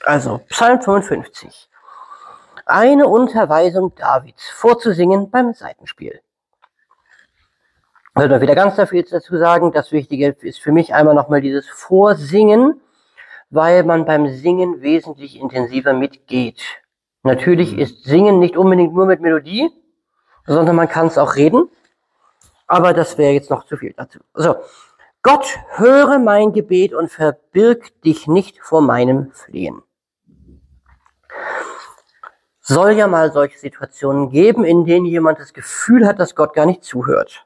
Also Psalm 55. Eine Unterweisung Davids vorzusingen beim Saitenspiel. Also wieder ganz viel dazu sagen. Das Wichtige ist für mich einmal nochmal dieses Vorsingen, weil man beim Singen wesentlich intensiver mitgeht. Natürlich ist Singen nicht unbedingt nur mit Melodie, sondern man kann es auch reden. Aber das wäre jetzt noch zu viel dazu. So, Gott, höre mein Gebet und verbirg dich nicht vor meinem Flehen. Soll ja mal solche Situationen geben, in denen jemand das Gefühl hat, dass Gott gar nicht zuhört.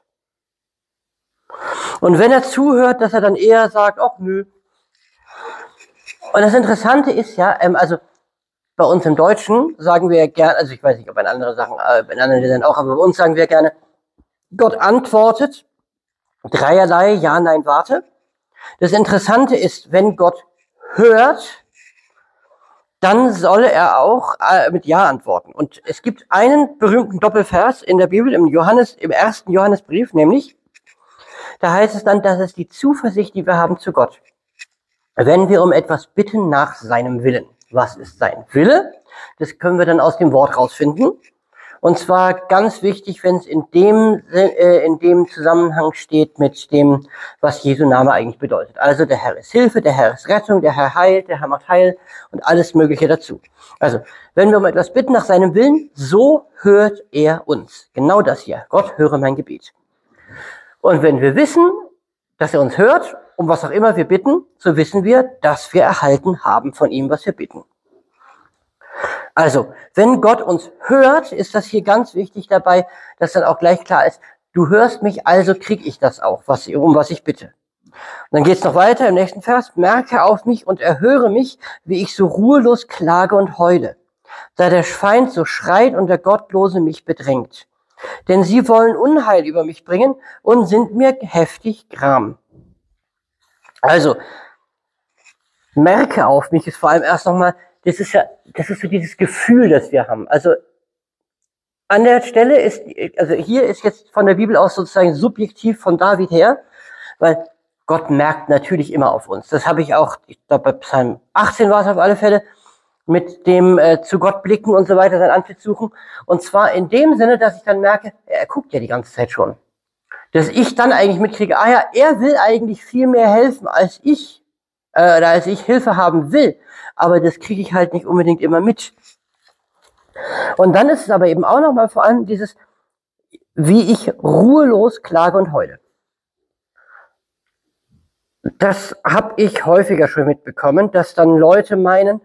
Und wenn er zuhört, dass er dann eher sagt, ach nö. Und das Interessante ist ja, also bei uns im Deutschen sagen wir gerne, also ich weiß nicht, ob in anderen Sachen, in anderen Ländern auch, aber bei uns sagen wir gerne, Gott antwortet, dreierlei, ja, nein, warte. Das Interessante ist, wenn Gott hört, dann soll er auch mit Ja antworten. Und es gibt einen berühmten Doppelvers in der Bibel, im ersten Johannesbrief, nämlich, da heißt es dann, das ist die Zuversicht, die wir haben zu Gott. Wenn wir um etwas bitten nach seinem Willen. Was ist sein Wille? Das können wir dann aus dem Wort rausfinden. Und zwar ganz wichtig, wenn es in dem Zusammenhang steht mit dem, was Jesu Name eigentlich bedeutet. Also der Herr ist Hilfe, der Herr ist Rettung, der Herr heilt, der Herr macht Heil und alles Mögliche dazu. Also, wenn wir um etwas bitten nach seinem Willen, so hört er uns. Genau das hier. Gott, höre mein Gebet. Und wenn wir wissen, dass er uns hört, um was auch immer wir bitten, so wissen wir, dass wir erhalten haben von ihm, was wir bitten. Also, wenn Gott uns hört, ist das hier ganz wichtig dabei, dass dann auch gleich klar ist, du hörst mich, also krieg ich das auch, um was ich bitte. Und dann geht's noch weiter im nächsten Vers. Merke auf mich und erhöre mich, wie ich so ruhelos klage und heule. Da der Feind so schreit und der Gottlose mich bedrängt. Denn sie wollen Unheil über mich bringen und sind mir heftig gram. Also, merke auf mich ist vor allem erst nochmal, das ist so dieses Gefühl, das wir haben. Also, an der Stelle hier ist jetzt von der Bibel aus sozusagen subjektiv von David her, weil Gott merkt natürlich immer auf uns. Das habe ich auch, ich glaube bei Psalm 18 war es auf alle Fälle, mit dem zu Gott blicken und so weiter, sein Antlitz suchen. Und zwar in dem Sinne, dass ich dann merke, er guckt ja die ganze Zeit schon. Dass ich dann eigentlich mitkriege, er will eigentlich viel mehr helfen, als ich Hilfe haben will. Aber das kriege ich halt nicht unbedingt immer mit. Und dann ist es aber eben auch nochmal vor allem dieses, wie ich ruhelos klage und heule. Das habe ich häufiger schon mitbekommen, dass dann Leute meinen,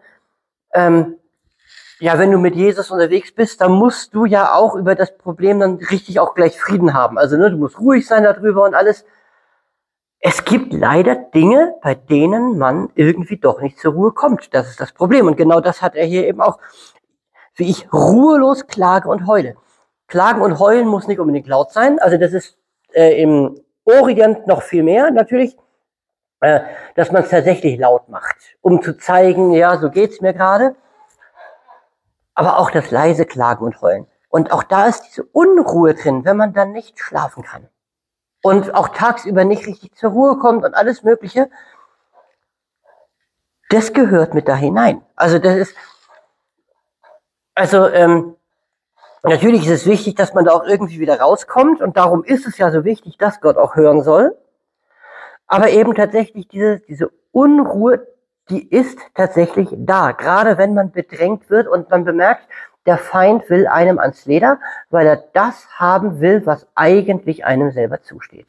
ja, wenn du mit Jesus unterwegs bist, dann musst du ja auch über das Problem dann richtig auch gleich Frieden haben. Also du musst ruhig sein darüber und alles. Es gibt leider Dinge, bei denen man irgendwie doch nicht zur Ruhe kommt. Das ist das Problem. Und genau das hat er hier eben auch. Wie ich ruhelos klage und heule. Klagen und heulen muss nicht unbedingt laut sein. Also das ist im Orient noch viel mehr natürlich, dass man es tatsächlich laut macht, um zu zeigen, ja, so geht's mir gerade. Aber auch das leise Klagen und Heulen. Und auch da ist diese Unruhe drin, wenn man dann nicht schlafen kann. Und auch tagsüber nicht richtig zur Ruhe kommt und alles Mögliche. Das gehört mit da hinein. Also das ist, natürlich ist es wichtig, dass man da auch irgendwie wieder rauskommt. Und darum ist es ja so wichtig, dass Gott auch hören soll. Aber eben tatsächlich diese Unruhe, die ist tatsächlich da. Gerade wenn man bedrängt wird und man bemerkt, der Feind will einem ans Leder, weil er das haben will, was eigentlich einem selber zusteht.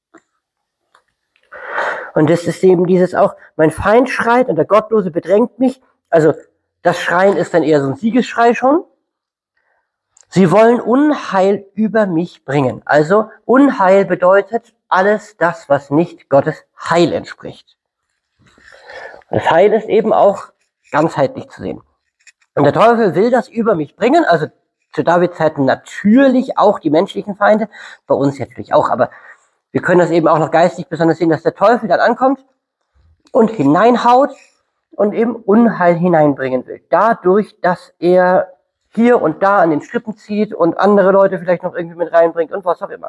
Und das ist eben dieses auch, mein Feind schreit und der Gottlose bedrängt mich. Also das Schreien ist dann eher so ein Siegesschrei schon. Sie wollen Unheil über mich bringen. Also Unheil bedeutet alles das, was nicht Gottes Heil entspricht. Das Heil ist eben auch ganzheitlich zu sehen. Und der Teufel will das über mich bringen, also zu Davids Zeiten natürlich auch die menschlichen Feinde, bei uns natürlich auch, aber wir können das eben auch noch geistig besonders sehen, dass der Teufel dann ankommt und hineinhaut und eben Unheil hineinbringen will. Dadurch, dass er hier und da an den Strippen zieht und andere Leute vielleicht noch irgendwie mit reinbringt und was auch immer.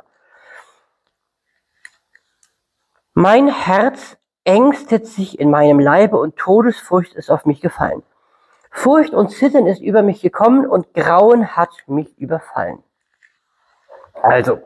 Mein Herz ängstet sich in meinem Leibe und Todesfurcht ist auf mich gefallen. Furcht und Zittern ist über mich gekommen und Grauen hat mich überfallen. Also,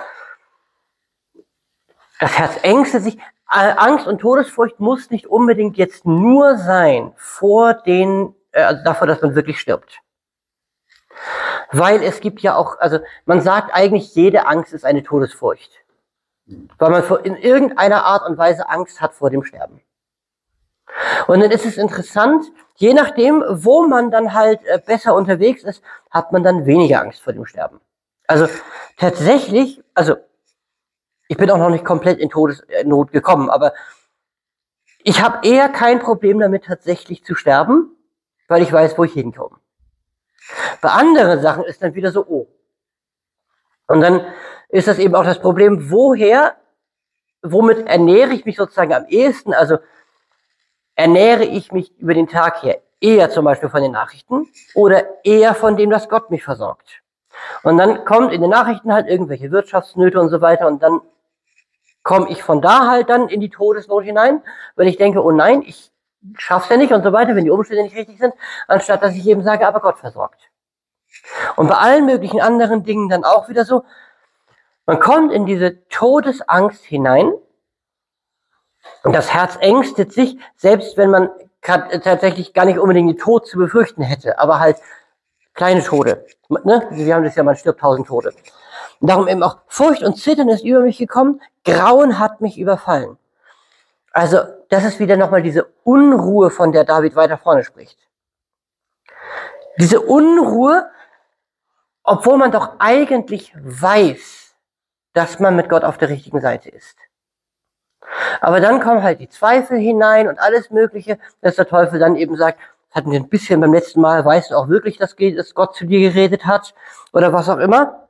das Herz ängstet sich. Angst und Todesfurcht muss nicht unbedingt jetzt nur sein also davor, dass man wirklich stirbt. Weil es gibt ja auch, also man sagt eigentlich, jede Angst ist eine Todesfurcht. Weil man in irgendeiner Art und Weise Angst hat vor dem Sterben. Und dann ist es interessant, je nachdem, wo man dann halt besser unterwegs ist, hat man dann weniger Angst vor dem Sterben. Also tatsächlich, also ich bin auch noch nicht komplett in Todesnot gekommen, aber ich habe eher kein Problem damit, tatsächlich zu sterben, weil ich weiß, wo ich hinkomme. Bei anderen Sachen ist dann wieder so, oh. Und dann ist das eben auch das Problem, womit ernähre ich mich sozusagen am ehesten? Also ernähre ich mich über den Tag her eher zum Beispiel von den Nachrichten oder eher von dem, dass Gott mich versorgt? Und dann kommt in den Nachrichten halt irgendwelche Wirtschaftsnöte und so weiter und dann komme ich von da halt dann in die Todesnot hinein, weil ich denke, oh nein, ich schaff's ja nicht und so weiter, wenn die Umstände nicht richtig sind, anstatt dass ich eben sage, aber Gott versorgt. Und bei allen möglichen anderen Dingen dann auch wieder so, man kommt in diese Todesangst hinein und das Herz ängstet sich, selbst wenn man tatsächlich gar nicht unbedingt den Tod zu befürchten hätte, aber halt kleine Tode. Ne? Wir haben das ja, man stirbt 1000 Tode. Und darum eben auch Furcht und Zittern ist über mich gekommen, Grauen hat mich überfallen. Also das ist wieder nochmal diese Unruhe, von der David weiter vorne spricht. Diese Unruhe, obwohl man doch eigentlich weiß, dass man mit Gott auf der richtigen Seite ist. Aber dann kommen halt die Zweifel hinein und alles Mögliche, dass der Teufel dann eben sagt, hatten wir ein bisschen beim letzten Mal, weißt du auch wirklich, dass Gott zu dir geredet hat oder was auch immer.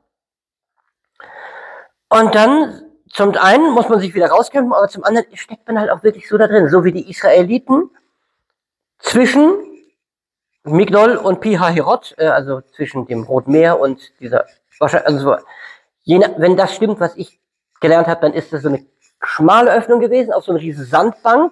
Und dann, zum einen muss man sich wieder rauskämpfen, aber zum anderen steckt man halt auch wirklich so da drin, so wie die Israeliten zwischen Migdol und Pi-Hahirot, also zwischen dem Roten Meer und dieser, also wenn das stimmt, was ich gelernt habe, dann ist das so eine schmale Öffnung gewesen, auf so eine riesige Sandbank,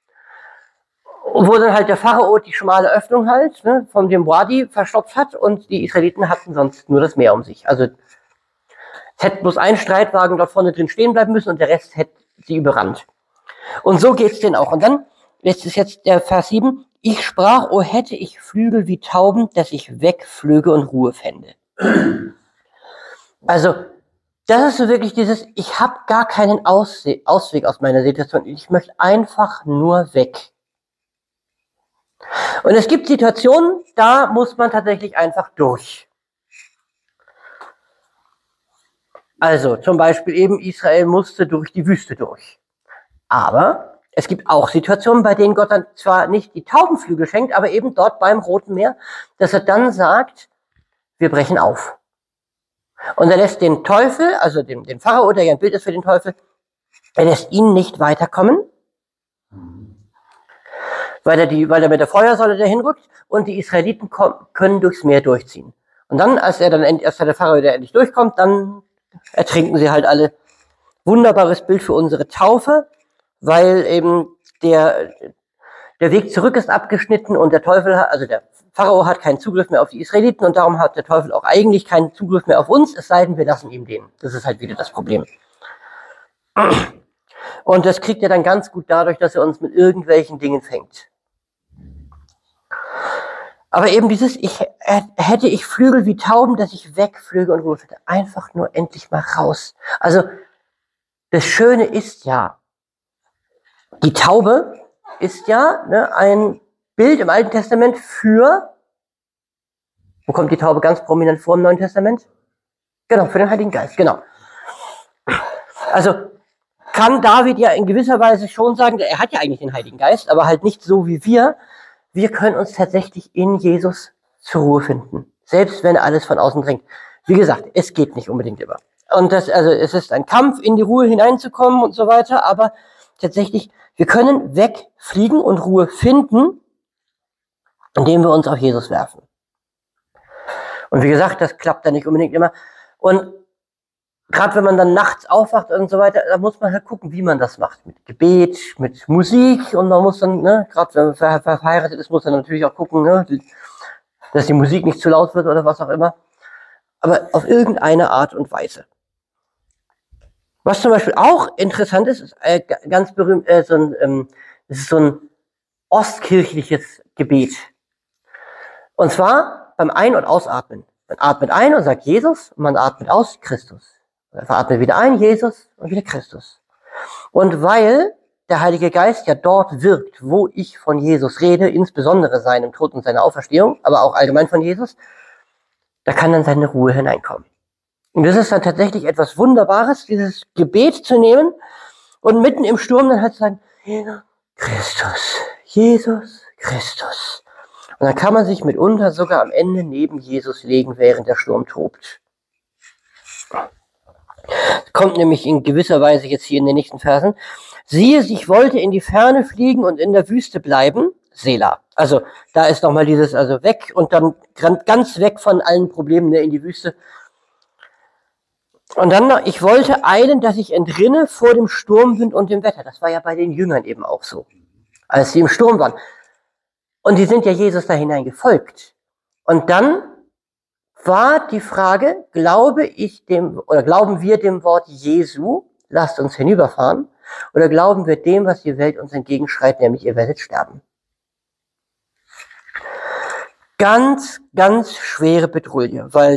wo dann halt der Pharao die schmale Öffnung halt, ne, von dem Wadi verstopft hat und die Israeliten hatten sonst nur das Meer um sich. Also es hätte bloß ein Streitwagen dort vorne drin stehen bleiben müssen und der Rest hätte sie überrannt. Und so geht's denen auch. Und dann, jetzt der Vers 7, ich sprach, oh hätte ich Flügel wie Tauben, dass ich wegflöge und Ruhe fände. Also, das ist so wirklich dieses, ich habe gar keinen Ausweg aus meiner Situation. Ich möchte einfach nur weg. Und es gibt Situationen, da muss man tatsächlich einfach durch. Also zum Beispiel eben Israel musste durch die Wüste durch. Aber es gibt auch Situationen, bei denen Gott dann zwar nicht die Taubenflügel schenkt, aber eben dort beim Roten Meer, dass er dann sagt, wir brechen auf. Und er lässt den Teufel, also den Pharao, der ja ein Bild ist für den Teufel, er lässt ihn nicht weiterkommen, weil er mit der Feuersäule dahin rückt und die Israeliten können durchs Meer durchziehen. Und dann, als der Pharao wieder endlich durchkommt, dann ertrinken sie halt alle. Wunderbares Bild für unsere Taufe, weil eben der Weg zurück ist abgeschnitten und der Teufel hat, also der Pharao hat keinen Zugriff mehr auf die Israeliten und darum hat der Teufel auch eigentlich keinen Zugriff mehr auf uns, es sei denn, wir lassen ihm den. Das ist halt wieder das Problem. Und das kriegt er dann ganz gut dadurch, dass er uns mit irgendwelchen Dingen fängt. Aber eben dieses, hätte ich Flügel wie Tauben, dass ich wegflüge und Ruhe finde. Einfach nur endlich mal raus. Also, das Schöne ist ja, die Taube ist ja ein Bild im Alten Testament für, wo kommt die Taube ganz prominent vor im Neuen Testament? Genau, für den Heiligen Geist, genau. Also, kann David ja in gewisser Weise schon sagen, er hat ja eigentlich den Heiligen Geist, aber halt nicht so wie wir. Wir können uns tatsächlich in Jesus zur Ruhe finden. Selbst wenn alles von außen drängt. Wie gesagt, es geht nicht unbedingt immer. Und es ist ein Kampf, in die Ruhe hineinzukommen und so weiter, aber tatsächlich, wir können wegfliegen und Ruhe finden, indem wir uns auf Jesus werfen. Und wie gesagt, das klappt dann nicht unbedingt immer. Und gerade wenn man dann nachts aufwacht und so weiter, da muss man halt gucken, wie man das macht. Mit Gebet, mit Musik und man muss dann, ne, gerade wenn man verheiratet ist, muss man natürlich auch gucken, ne, dass die Musik nicht zu laut wird oder was auch immer. Aber auf irgendeine Art und Weise. Was zum Beispiel auch interessant ist ganz berühmt, es ist so ein ostkirchliches Gebet. Und zwar beim Ein- und Ausatmen. Man atmet ein und sagt Jesus und man atmet aus Christus. Man atmet wieder ein, Jesus und wieder Christus. Und weil der Heilige Geist ja dort wirkt, wo ich von Jesus rede, insbesondere seinem Tod und seiner Auferstehung, aber auch allgemein von Jesus, da kann dann seine Ruhe hineinkommen. Und das ist dann tatsächlich etwas Wunderbares, dieses Gebet zu nehmen und mitten im Sturm dann halt zu sagen, Christus, Jesus, Christus. Und dann kann man sich mitunter sogar am Ende neben Jesus legen, während der Sturm tobt. Kommt nämlich in gewisser Weise jetzt hier in den nächsten Versen. Siehe, ich wollte in die Ferne fliegen und in der Wüste bleiben. Selah. Also da ist nochmal dieses, also weg und dann ganz weg von allen Problemen, ne, in die Wüste. Und dann noch, ich wollte eilen, dass ich entrinne vor dem Sturmwind und dem Wetter. Das war ja bei den Jüngern eben auch so, als sie im Sturm waren. Und die sind ja Jesus da hinein gefolgt. Und dann war die Frage, glauben wir dem Wort Jesu, lasst uns hinüberfahren, oder glauben wir dem, was die Welt uns entgegenschreit, nämlich ihr werdet sterben? Ganz, ganz schwere Petrouille, weil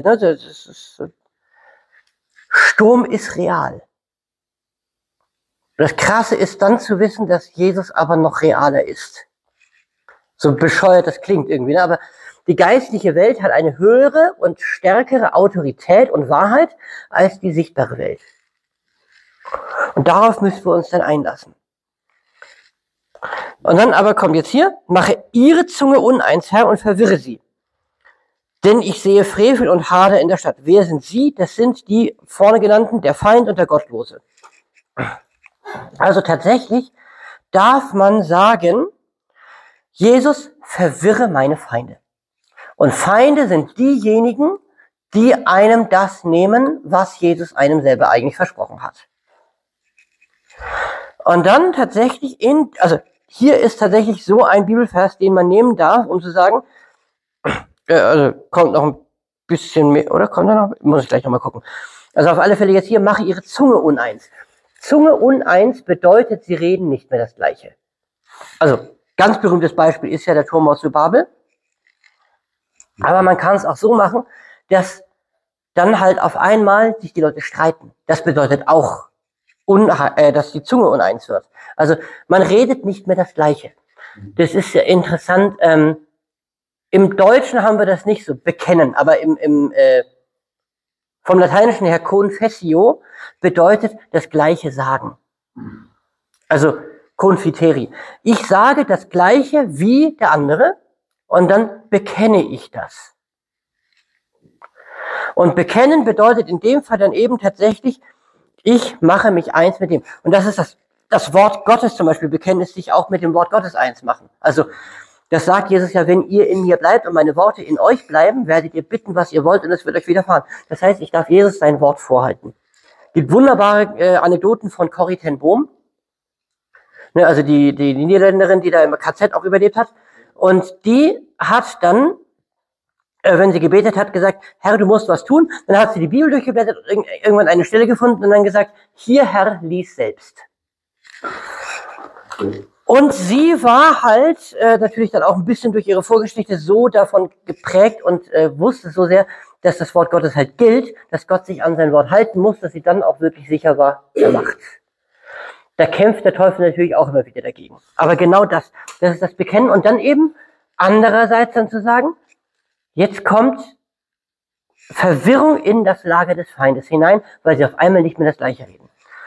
Sturm ist real. Das Krasse ist dann zu wissen, dass Jesus aber noch realer ist. So bescheuert das klingt irgendwie, ne? Aber die geistliche Welt hat eine höhere und stärkere Autorität und Wahrheit als die sichtbare Welt. Und darauf müssen wir uns dann einlassen. Und dann aber kommt jetzt hier, mache ihre Zunge uneins, Herr, und verwirre sie. Denn ich sehe Frevel und Hader in der Stadt. Wer sind sie? Das sind die vorne genannten, der Feind und der Gottlose. Also tatsächlich darf man sagen, Jesus, verwirre meine Feinde. Und Feinde sind diejenigen, die einem das nehmen, was Jesus einem selber eigentlich versprochen hat. Und dann tatsächlich hier ist tatsächlich so ein Bibelvers, den man nehmen darf, um zu sagen, also kommt noch ein bisschen mehr, oder kommt da noch? Muss ich gleich nochmal gucken. Also auf alle Fälle jetzt hier, mache ihre Zunge uneins. Zunge uneins bedeutet, sie reden nicht mehr das Gleiche. Also, ganz berühmtes Beispiel ist ja der Turm aus Babel. Aber man kann es auch so machen, dass dann halt auf einmal sich die Leute streiten. Das bedeutet auch, dass die Zunge uneins wird. Also man redet nicht mehr das Gleiche. Das ist ja interessant. Im Deutschen haben wir das nicht so, bekennen, aber vom Lateinischen her confessio bedeutet das Gleiche sagen. Also confiteri. Ich sage das Gleiche wie der andere und dann bekenne ich das. Und bekennen bedeutet in dem Fall dann eben tatsächlich, ich mache mich eins mit dem. Und das ist das Wort Gottes zum Beispiel, bekennen ist sich auch mit dem Wort Gottes eins machen. Also das sagt Jesus ja, wenn ihr in mir bleibt und meine Worte in euch bleiben, werdet ihr bitten, was ihr wollt und es wird euch widerfahren. Das heißt, ich darf Jesus sein Wort vorhalten. Es gibt wunderbare Anekdoten von Corrie ten Boom, ne, also die Niederländerin, die da im KZ auch überlebt hat. Und die hat dann, wenn sie gebetet hat, gesagt, Herr, du musst was tun. Dann hat sie die Bibel durchgeblättert und irgendwann eine Stelle gefunden und dann gesagt, hier, Herr, lies selbst. Und sie war halt natürlich dann auch ein bisschen durch ihre Vorgeschichte so davon geprägt und wusste so sehr, dass das Wort Gottes halt gilt, dass Gott sich an sein Wort halten muss, dass sie dann auch wirklich sicher war, er macht's. Da kämpft der Teufel natürlich auch immer wieder dagegen. Aber genau das ist das Bekennen. Und dann eben andererseits dann zu sagen, jetzt kommt Verwirrung in das Lager des Feindes hinein, weil sie auf einmal nicht mehr das Gleiche reden.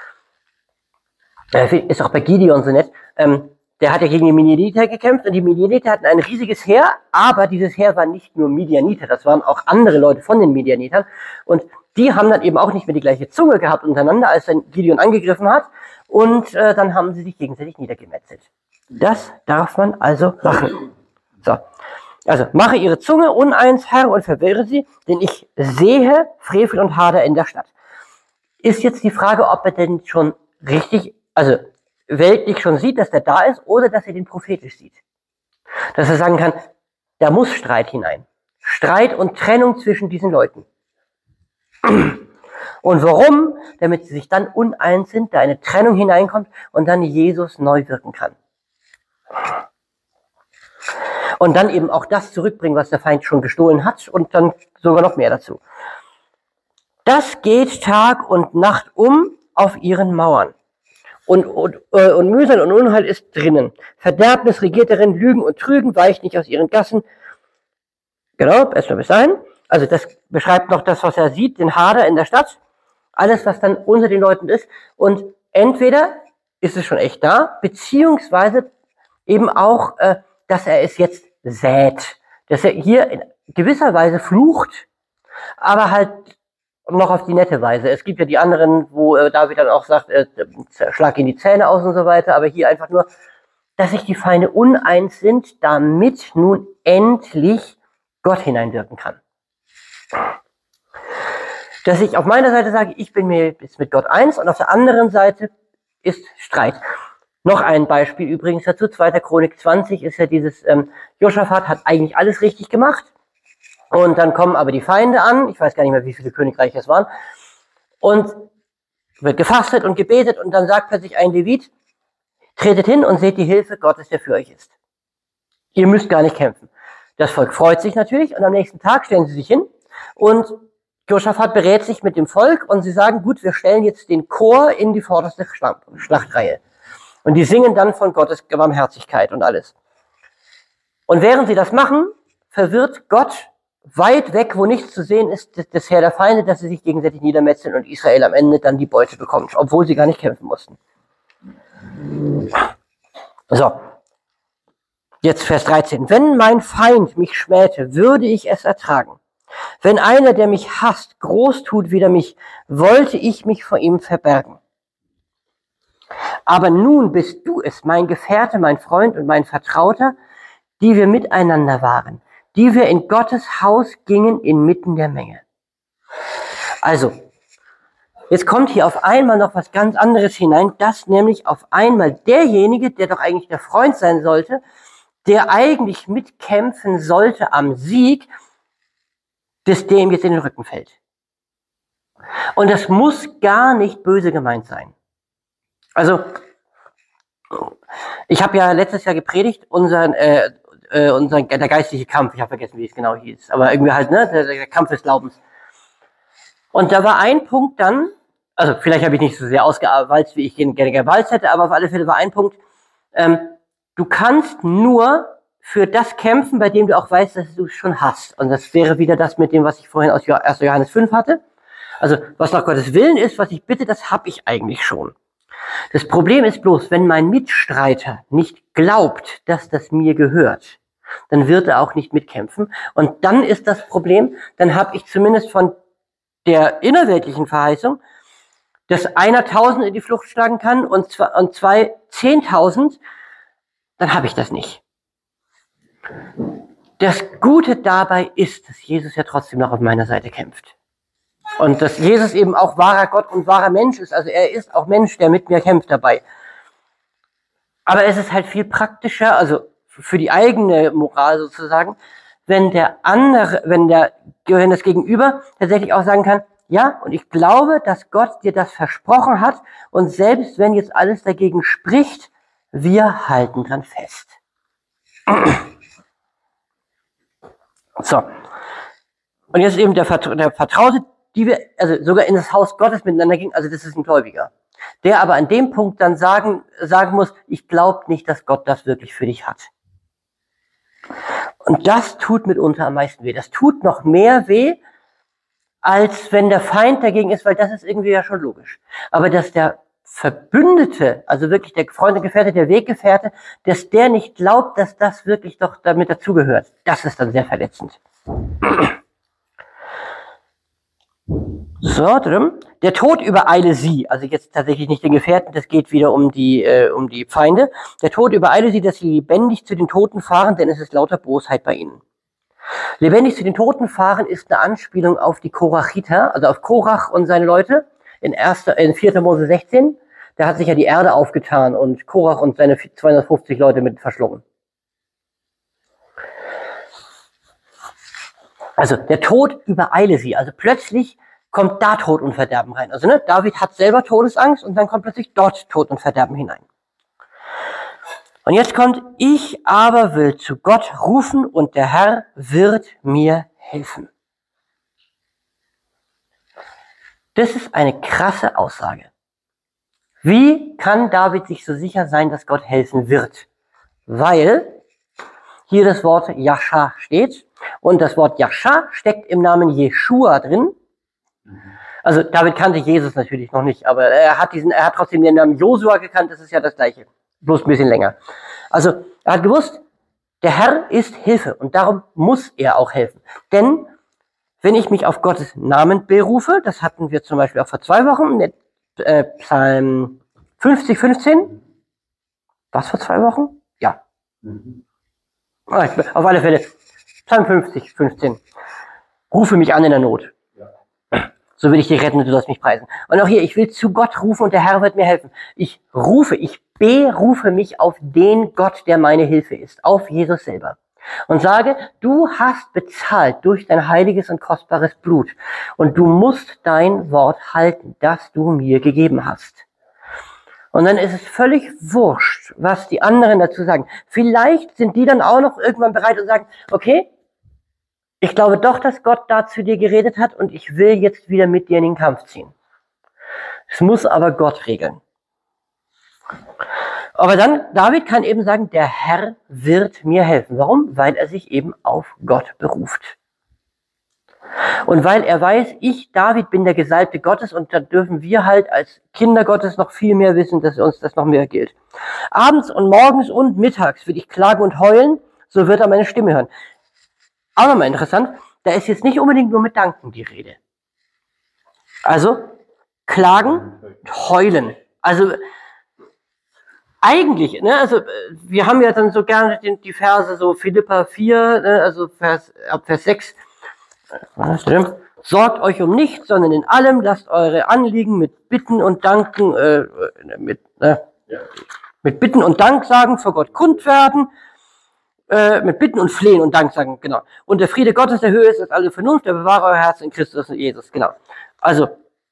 Ist auch bei Gideon so nett. Der hat ja gegen die Midianiter gekämpft und die Midianiter hatten ein riesiges Heer, aber dieses Heer war nicht nur Midianiter, das waren auch andere Leute von den Midianitern und die haben dann eben auch nicht mehr die gleiche Zunge gehabt untereinander, als dann Gideon angegriffen hat und dann haben sie sich gegenseitig niedergemetzelt. Das darf man also machen. So. Also, mache ihre Zunge uneins, Herr, und verwirre sie, denn ich sehe Frevel und Hader in der Stadt. ist jetzt die Frage, ob er denn schon richtig, also weltlich schon sieht, dass der da ist, oder dass er den prophetisch sieht. Dass er sagen kann, da muss Streit hinein. Streit und Trennung zwischen diesen Leuten. Und warum? Damit sie sich dann uneins sind, da eine Trennung hineinkommt und dann Jesus neu wirken kann. Und dann eben auch das zurückbringen, was der Feind schon gestohlen hat, und dann sogar noch mehr dazu. Das geht Tag und Nacht auf ihren Mauern. Und Mühsal und Unheil ist drinnen. Verderbnis regiert darin, Lügen und Trügen weicht nicht aus ihren Gassen. Genau, erstmal bis dahin. Also das beschreibt noch das, was er sieht, den Hader in der Stadt. Alles, was dann unter den Leuten ist. Und entweder ist es schon echt da, beziehungsweise eben auch, dass er es jetzt sät. Dass er hier in gewisser Weise flucht, aber halt noch auf die nette Weise. Es gibt ja die anderen, wo David dann auch sagt, schlag ihm die Zähne aus und so weiter, aber hier einfach nur, dass sich die Feinde uneins sind, damit nun endlich Gott hineinwirken kann. Dass ich auf meiner Seite sage, ich bin mir jetzt mit Gott eins, und auf der anderen Seite ist Streit. Noch ein Beispiel übrigens dazu, 2. Chronik 20 ist ja dieses, Josaphat hat eigentlich alles richtig gemacht, und dann kommen aber die Feinde an, ich weiß gar nicht mehr, wie viele Königreiche es waren, und wird gefastet und gebetet, und dann sagt plötzlich ein Levit, tretet hin und seht die Hilfe Gottes, der für euch ist. Ihr müsst gar nicht kämpfen. Das Volk freut sich natürlich, und am nächsten Tag stellen sie sich hin, und Josaphat berät sich mit dem Volk, und sie sagen, gut, wir stellen jetzt den Chor in die vorderste Schlachtreihe. Und die singen dann von Gottes Barmherzigkeit und alles. Und während sie das machen, verwirrt Gott weit weg, wo nichts zu sehen ist, das Heer der Feinde, dass sie sich gegenseitig niedermetzeln und Israel am Ende dann die Beute bekommt, obwohl sie gar nicht kämpfen mussten. So. Jetzt Vers 13. Wenn mein Feind mich schmähte, würde ich es ertragen. Wenn einer, der mich hasst, groß tut wider mich, wollte ich mich vor ihm verbergen. Aber nun bist du es, mein Gefährte, mein Freund und mein Vertrauter, die wir miteinander waren, die wir in Gottes Haus gingen inmitten der Menge. Also, jetzt kommt hier auf einmal noch was ganz anderes hinein, dass nämlich auf einmal derjenige, der doch eigentlich der Freund sein sollte, der eigentlich mitkämpfen sollte am Sieg, dass dem jetzt in den Rücken fällt. Und das muss gar nicht böse gemeint sein. Also, ich habe ja letztes Jahr gepredigt, der geistliche Kampf, ich habe vergessen, wie es genau hieß, aber irgendwie halt, ne, der Kampf des Glaubens. Und da war ein Punkt dann, also vielleicht habe ich nicht so sehr ausgewalzt, wie ich ihn gerne gewalzt hätte, aber auf alle Fälle war ein Punkt, du kannst nur für das kämpfen, bei dem du auch weißt, dass du es schon hast. Und das wäre wieder das mit dem, was ich vorhin aus 1. Johannes 5 hatte. Also, was nach Gottes Willen ist, was ich bitte, das habe ich eigentlich schon. Das Problem ist bloß, wenn mein Mitstreiter nicht glaubt, dass das mir gehört, dann wird er auch nicht mitkämpfen. Und dann ist das Problem, dann habe ich zumindest von der innerweltlichen Verheißung, dass einer 1000 in die Flucht schlagen kann und zwei 10.000, dann habe ich das nicht. Das Gute dabei ist, dass Jesus ja trotzdem noch auf meiner Seite kämpft. Und dass Jesus eben auch wahrer Gott und wahrer Mensch ist. Also er ist auch Mensch, der mit mir kämpft dabei. Aber es ist halt viel praktischer, also für die eigene Moral sozusagen, wenn das Gegenüber tatsächlich auch sagen kann, ja, und ich glaube, dass Gott dir das versprochen hat, und selbst wenn jetzt alles dagegen spricht, wir halten dran fest. So. Und jetzt eben der Vertraute, die wir, also sogar in das Haus Gottes miteinander gingen, also das ist ein Gläubiger, der aber an dem Punkt dann sagen muss, ich glaube nicht, dass Gott das wirklich für dich hat. Und das tut mitunter am meisten weh. Das tut noch mehr weh, als wenn der Feind dagegen ist, weil das ist irgendwie ja schon logisch. Aber dass der Verbündete, also wirklich der Freund, der Gefährte, der Weggefährte, dass der nicht glaubt, dass das wirklich doch damit dazugehört, das ist dann sehr verletzend. So, der Tod übereile sie, also jetzt tatsächlich nicht den Gefährten, das geht wieder um die Feinde. Der Tod übereile sie, dass sie lebendig zu den Toten fahren, denn es ist lauter Bosheit bei ihnen. Lebendig zu den Toten fahren ist eine Anspielung auf die Korachiter, also auf Korach und seine Leute, in 4. Mose 16, da hat sich ja die Erde aufgetan und Korach und seine 250 Leute mit verschlungen. Also der Tod übereile sie. Also plötzlich kommt da Tod und Verderben rein. Also David hat selber Todesangst und dann kommt plötzlich dort Tod und Verderben hinein. Und jetzt kommt, ich aber will zu Gott rufen und der Herr wird mir helfen. Das ist eine krasse Aussage. Wie kann David sich so sicher sein, dass Gott helfen wird? Weil hier das Wort Jascha steht und das Wort Jascha steckt im Namen Jeschua drin. Also David kannte Jesus natürlich noch nicht, aber er hat trotzdem den Namen Josua gekannt, das ist ja das Gleiche, bloß ein bisschen länger. Also er hat gewusst, der Herr ist Hilfe und darum muss er auch helfen. Denn wenn ich mich auf Gottes Namen berufe, das hatten wir zum Beispiel auch vor 2 Wochen, Psalm 50, 15. Was vor 2 Wochen? Ja. Auf alle Fälle. Psalm 50, 15. Rufe mich an in der Not. So will ich dich retten und du sollst mich preisen. Und auch hier, ich will zu Gott rufen und der Herr wird mir helfen. Ich berufe mich auf den Gott, der meine Hilfe ist, auf Jesus selber. Und sage, du hast bezahlt durch dein heiliges und kostbares Blut. Und du musst dein Wort halten, das du mir gegeben hast. Und dann ist es völlig wurscht, was die anderen dazu sagen. Vielleicht sind die dann auch noch irgendwann bereit und sagen, okay, ich glaube doch, dass Gott da zu dir geredet hat und ich will jetzt wieder mit dir in den Kampf ziehen. Es muss aber Gott regeln. Aber dann, David kann eben sagen, der Herr wird mir helfen. Warum? Weil er sich eben auf Gott beruft. Und weil er weiß, ich, David, bin der Gesalbte Gottes und da dürfen wir halt als Kinder Gottes noch viel mehr wissen, dass uns das noch mehr gilt. Abends und morgens und mittags will ich klagen und heulen, so wird er meine Stimme hören. Auch nochmal interessant, da ist jetzt nicht unbedingt nur mit Danken die Rede. Also, klagen, heulen. Also, eigentlich, also wir haben ja dann so gerne die Verse, so Philipper 4, also ab Vers 6. Sorgt euch um nichts, sondern in allem lasst eure Anliegen mit Bitten und Danken, mit Bitten und Danksagen vor Gott kund werden. Mit Bitten und Flehen und Danksagen, genau. Und der Friede Gottes, der Höhe ist als alle Vernunft, der bewahre euer Herz in Christus und Jesus, genau. Also,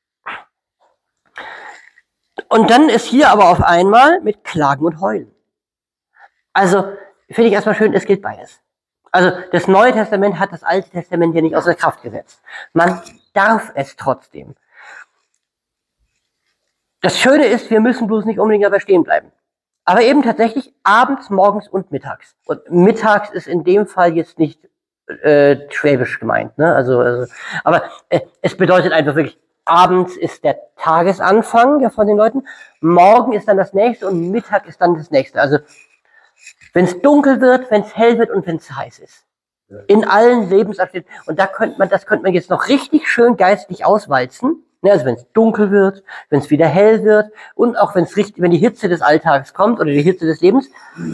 und dann ist hier aber auf einmal mit Klagen und Heulen. Also, finde ich erstmal schön, es gilt beides. Also, das Neue Testament hat das Alte Testament ja nicht außer Kraft gesetzt. Man darf es trotzdem. Das Schöne ist, wir müssen bloß nicht unbedingt dabei stehen bleiben. Aber eben tatsächlich abends, morgens und mittags. Und mittags ist in dem Fall jetzt nicht schwäbisch gemeint, ne? Aber es bedeutet einfach wirklich, abends ist der Tagesanfang ja von den Leuten, morgen ist dann das nächste und Mittag ist dann das nächste. Also wenn es dunkel wird, wenn es hell wird und wenn es heiß ist. In allen Lebensabschnitten. Und das könnte man jetzt noch richtig schön geistlich auswalzen. Also wenn es dunkel wird, wenn es wieder hell wird und auch wenn die Hitze des Alltags kommt oder die Hitze des Lebens,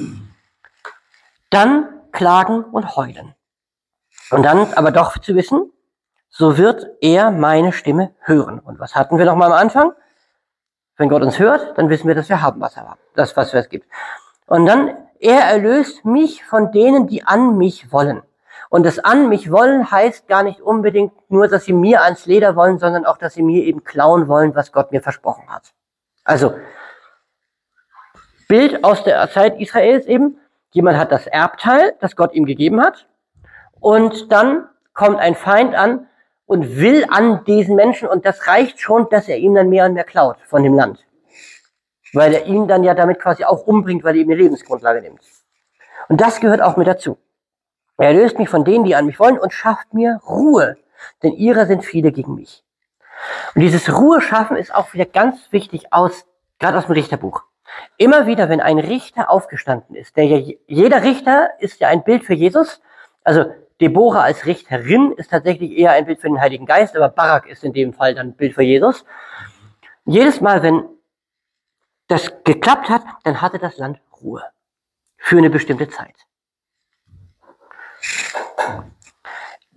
dann klagen und heulen. Und dann aber doch zu wissen, so wird er meine Stimme hören. Und was hatten wir noch mal am Anfang? Wenn Gott uns hört, dann wissen wir, dass wir haben, was er haben. Das, was es gibt. Und dann, er erlöst mich von denen, die an mich wollen. Und das an mich wollen heißt gar nicht unbedingt nur, dass sie mir ans Leder wollen, sondern auch, dass sie mir eben klauen wollen, was Gott mir versprochen hat. Also, Bild aus der Zeit Israels eben, jemand hat das Erbteil, das Gott ihm gegeben hat, und dann kommt ein Feind an und will an diesen Menschen, und das reicht schon, dass er ihm dann mehr und mehr klaut von dem Land. Weil er ihn dann ja damit quasi auch umbringt, weil er ihm eine Lebensgrundlage nimmt. Und das gehört auch mit dazu. Er löst mich von denen, die an mich wollen, und schafft mir Ruhe, denn ihrer sind viele gegen mich. Und dieses Ruhe schaffen ist auch wieder ganz wichtig gerade aus dem Richterbuch. Immer wieder, wenn ein Richter aufgestanden ist, jeder Richter ist ja ein Bild für Jesus, also Deborah als Richterin ist tatsächlich eher ein Bild für den Heiligen Geist, aber Barak ist in dem Fall dann ein Bild für Jesus. Jedes Mal, wenn das geklappt hat, dann hatte das Land Ruhe. Für eine bestimmte Zeit.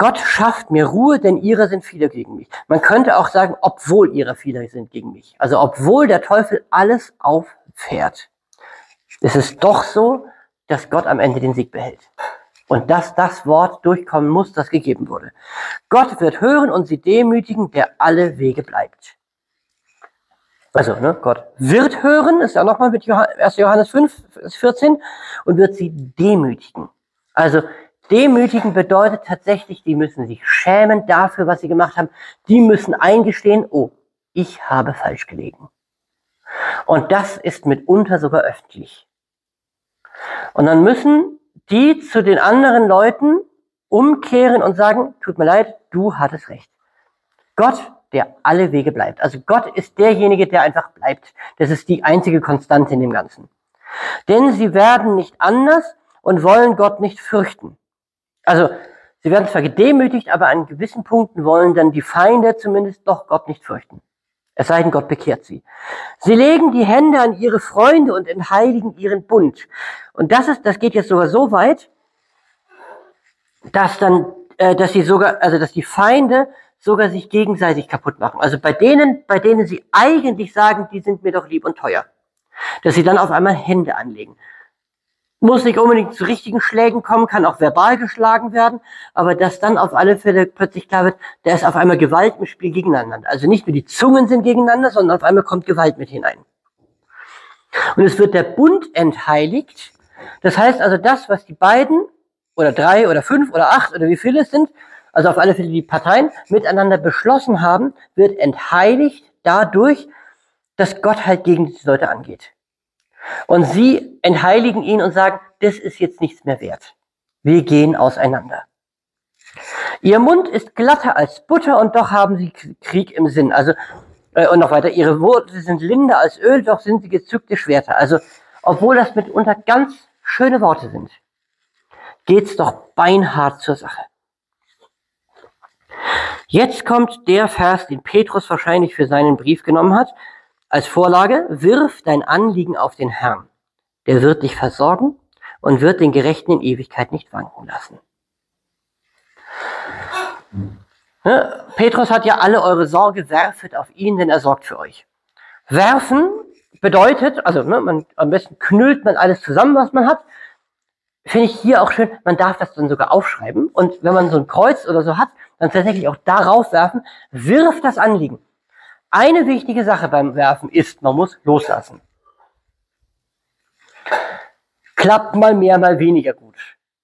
Gott schafft mir Ruhe, denn ihrer sind viele gegen mich. Man könnte auch sagen, obwohl ihrer viele sind gegen mich. Also obwohl der Teufel alles auffährt, ist es doch so, dass Gott am Ende den Sieg behält. Und dass das Wort durchkommen muss, das gegeben wurde. Gott wird hören und sie demütigen, der alle Wege bleibt. Also, Gott wird hören, ist ja nochmal mit 1. Johannes 5, Vers 14, und wird sie demütigen. Also, demütigen bedeutet tatsächlich, die müssen sich schämen dafür, was sie gemacht haben. Die müssen eingestehen, oh, ich habe falsch gelegen. Und das ist mitunter sogar öffentlich. Und dann müssen die zu den anderen Leuten umkehren und sagen, tut mir leid, du hattest recht. Gott, der alle Wege bleibt. Also Gott ist derjenige, der einfach bleibt. Das ist die einzige Konstante in dem Ganzen. Denn sie werden nicht anders und wollen Gott nicht fürchten. Also sie werden zwar gedemütigt, aber an gewissen Punkten wollen dann die Feinde zumindest doch Gott nicht fürchten. Es sei denn, Gott bekehrt sie. Sie legen die Hände an ihre Freunde und entheiligen ihren Bund. Und das geht jetzt sogar so weit, dass die Feinde sogar sich gegenseitig kaputt machen. Also bei denen sie eigentlich sagen, die sind mir doch lieb und teuer. Dass sie dann auf einmal Hände anlegen. Muss nicht unbedingt zu richtigen Schlägen kommen, kann auch verbal geschlagen werden, aber dass dann auf alle Fälle plötzlich klar wird, da ist auf einmal Gewalt im Spiel gegeneinander. Also nicht nur die Zungen sind gegeneinander, sondern auf einmal kommt Gewalt mit hinein. Und es wird der Bund entheiligt. Das heißt also, das, was die beiden oder 3 oder 5 oder 8 oder wie viele es sind, also auf alle Fälle die Parteien miteinander beschlossen haben, wird entheiligt dadurch, dass Gott halt gegen diese Leute angeht. Und sie entheiligen ihn und sagen, das ist jetzt nichts mehr wert. Wir gehen auseinander. Ihr Mund ist glatter als Butter und doch haben sie Krieg im Sinn. Also, und noch weiter, ihre Worte sind linder als Öl, doch sind sie gezückte Schwerter. Also, obwohl das mitunter ganz schöne Worte sind, geht's doch beinhart zur Sache. Jetzt kommt der Vers, den Petrus wahrscheinlich für seinen Brief genommen hat, als Vorlage: Wirf dein Anliegen auf den Herrn. Der wird dich versorgen und wird den Gerechten in Ewigkeit nicht wanken lassen. Ja, Petrus hat ja alle eure Sorge, werfet auf ihn, denn er sorgt für euch. Werfen bedeutet, also am besten knüllt man alles zusammen, was man hat. Finde ich hier auch schön, man darf das dann sogar aufschreiben. Und wenn man so ein Kreuz oder so hat, dann tatsächlich auch darauf werfen, wirf das Anliegen. Eine wichtige Sache beim Werfen ist, man muss loslassen. Klappt mal mehr, mal weniger gut.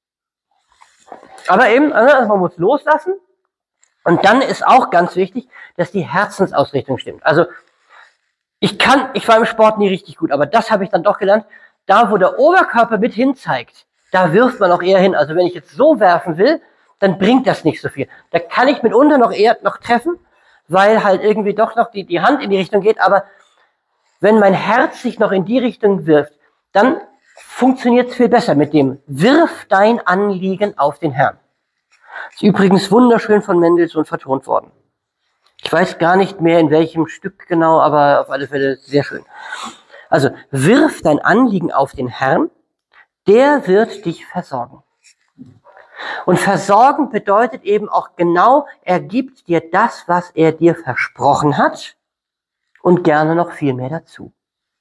Aber eben, also man muss loslassen. Und dann ist auch ganz wichtig, dass die Herzensausrichtung stimmt. Also ich war im Sport nie richtig gut, aber das habe ich dann doch gelernt. Da, wo der Oberkörper mit hin zeigt, da wirft man auch eher hin. Also wenn ich jetzt so werfen will, dann bringt das nicht so viel. Da kann ich mitunter noch eher treffen, weil halt irgendwie doch noch die Hand in die Richtung geht. Aber wenn mein Herz sich noch in die Richtung wirft, dann funktioniert es viel besser mit dem Wirf dein Anliegen auf den Herrn. Ist übrigens wunderschön von Mendelssohn vertont worden. Ich weiß gar nicht mehr, in welchem Stück genau, aber auf alle Fälle sehr schön. Also, wirf dein Anliegen auf den Herrn, der wird dich versorgen. Und versorgen bedeutet eben auch genau, er gibt dir das, was er dir versprochen hat und gerne noch viel mehr dazu.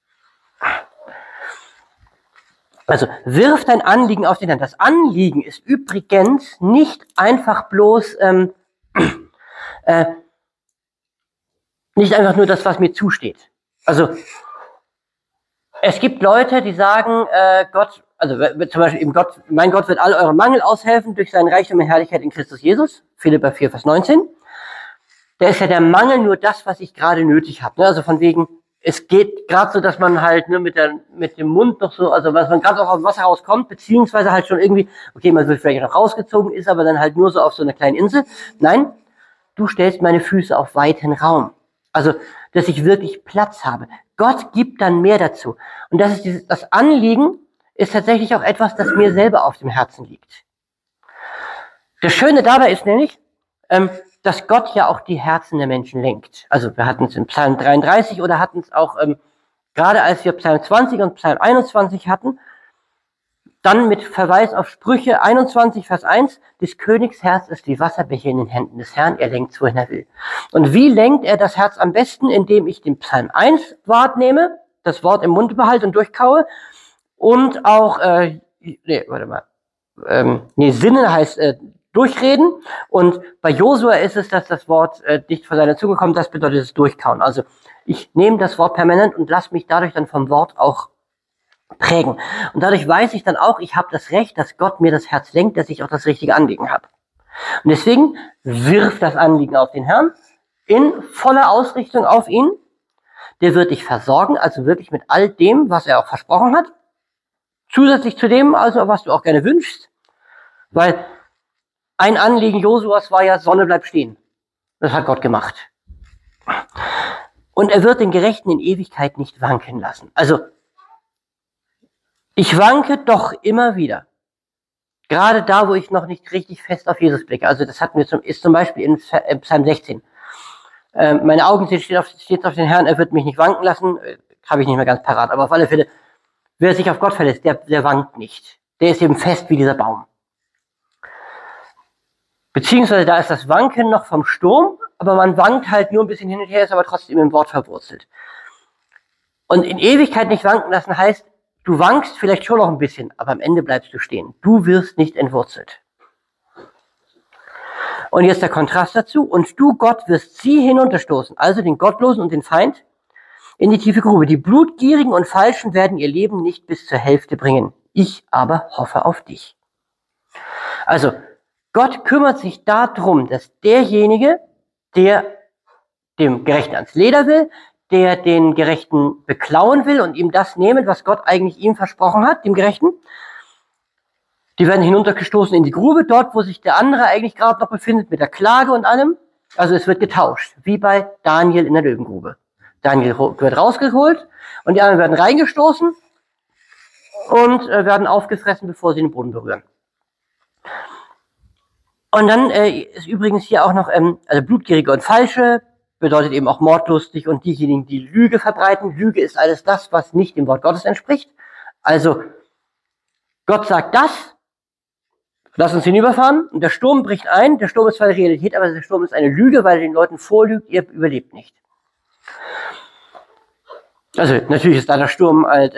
Also, wirf dein Anliegen auf den Herrn. Das Anliegen ist übrigens nicht einfach bloß, nicht einfach nur das, was mir zusteht. Also, es gibt Leute, die sagen, Gott, also zum Beispiel eben Gott, mein Gott wird all eure Mangel aushelfen durch seinen Reichtum in Herrlichkeit in Christus Jesus, Philipper 4, Vers 19. Da ist ja der Mangel nur das, was ich gerade nötig habe. Also von wegen, es geht gerade so, dass man halt mit dem Mund noch so, also was man gerade auch auf dem Wasser rauskommt, beziehungsweise halt schon irgendwie, okay, man wird vielleicht noch rausgezogen, ist aber dann halt nur so auf so einer kleinen Insel. Nein, du stellst meine Füße auf weiten Raum. Also, dass ich wirklich Platz habe. Gott gibt dann mehr dazu. Und das Anliegen ist tatsächlich auch etwas, das mir selber auf dem Herzen liegt. Das Schöne dabei ist nämlich, dass Gott ja auch die Herzen der Menschen lenkt. Also wir hatten es in Psalm 33 oder hatten es auch, gerade als wir Psalm 20 und Psalm 21 hatten, Dann mit Verweis auf Sprüche 21, Vers 1, des Königs Herz ist wie Wasserbäche in den Händen des Herrn, er lenkt, wohin er will. Und wie lenkt er das Herz am besten? Indem ich den Psalm 1 wahrnehme, das Wort im Mund behalte und durchkaue und auch, Sinnen heißt durchreden, und bei Josua ist es, dass das Wort nicht von seiner Zunge kommt, das bedeutet es durchkauen. Also ich nehme das Wort permanent und lasse mich dadurch dann vom Wort auch prägen. Und dadurch weiß ich dann auch, ich habe das Recht, dass Gott mir das Herz lenkt, dass ich auch das richtige Anliegen habe. Und deswegen wirf das Anliegen auf den Herrn in voller Ausrichtung auf ihn. Der wird dich versorgen, also wirklich mit all dem, was er auch versprochen hat. Zusätzlich zu dem, also was du auch gerne wünschst. Weil ein Anliegen Josuas war ja, Sonne bleibt stehen. Das hat Gott gemacht. Und er wird den Gerechten in Ewigkeit nicht wanken lassen. Also, ich wanke doch immer wieder. Gerade da, wo ich noch nicht richtig fest auf Jesus blicke. Also das ist zum Beispiel in Psalm 16. Meine Augen stehen auf den Herrn, er wird mich nicht wanken lassen. Habe ich nicht mehr ganz parat. Aber auf alle Fälle, wer sich auf Gott verlässt, der wankt nicht. Der ist eben fest wie dieser Baum. Beziehungsweise da ist das Wanken noch vom Sturm, aber man wankt halt nur ein bisschen hin und her, ist aber trotzdem im Wort verwurzelt. Und in Ewigkeit nicht wanken lassen heißt, du wankst vielleicht schon noch ein bisschen, aber am Ende bleibst du stehen. Du wirst nicht entwurzelt. Und jetzt der Kontrast dazu. Und du, Gott, wirst sie hinunterstoßen, also den Gottlosen und den Feind, in die tiefe Grube. Die Blutgierigen und Falschen werden ihr Leben nicht bis zur Hälfte bringen. Ich aber hoffe auf dich. Also, Gott kümmert sich darum, dass derjenige, der dem Gerechten ans Leder will, der den Gerechten beklauen will und ihm das nehmen, was Gott eigentlich ihm versprochen hat, dem Gerechten, die werden hinuntergestoßen in die Grube, dort, wo sich der andere eigentlich gerade noch befindet, mit der Klage und allem. Also es wird getauscht, wie bei Daniel in der Löwengrube. Daniel wird rausgeholt und die anderen werden reingestoßen und werden aufgefressen, bevor sie den Boden berühren. Und dann ist übrigens hier auch noch, also Blutgierige und Falsche, bedeutet eben auch mordlustig und diejenigen, die Lüge verbreiten. Lüge ist alles das, was nicht dem Wort Gottes entspricht. Also, Gott sagt das, lass uns hinüberfahren, und der Sturm bricht ein. Der Sturm ist zwar die Realität, aber der Sturm ist eine Lüge, weil er den Leuten vorlügt, ihr überlebt nicht. Also, natürlich ist da der Sturm halt,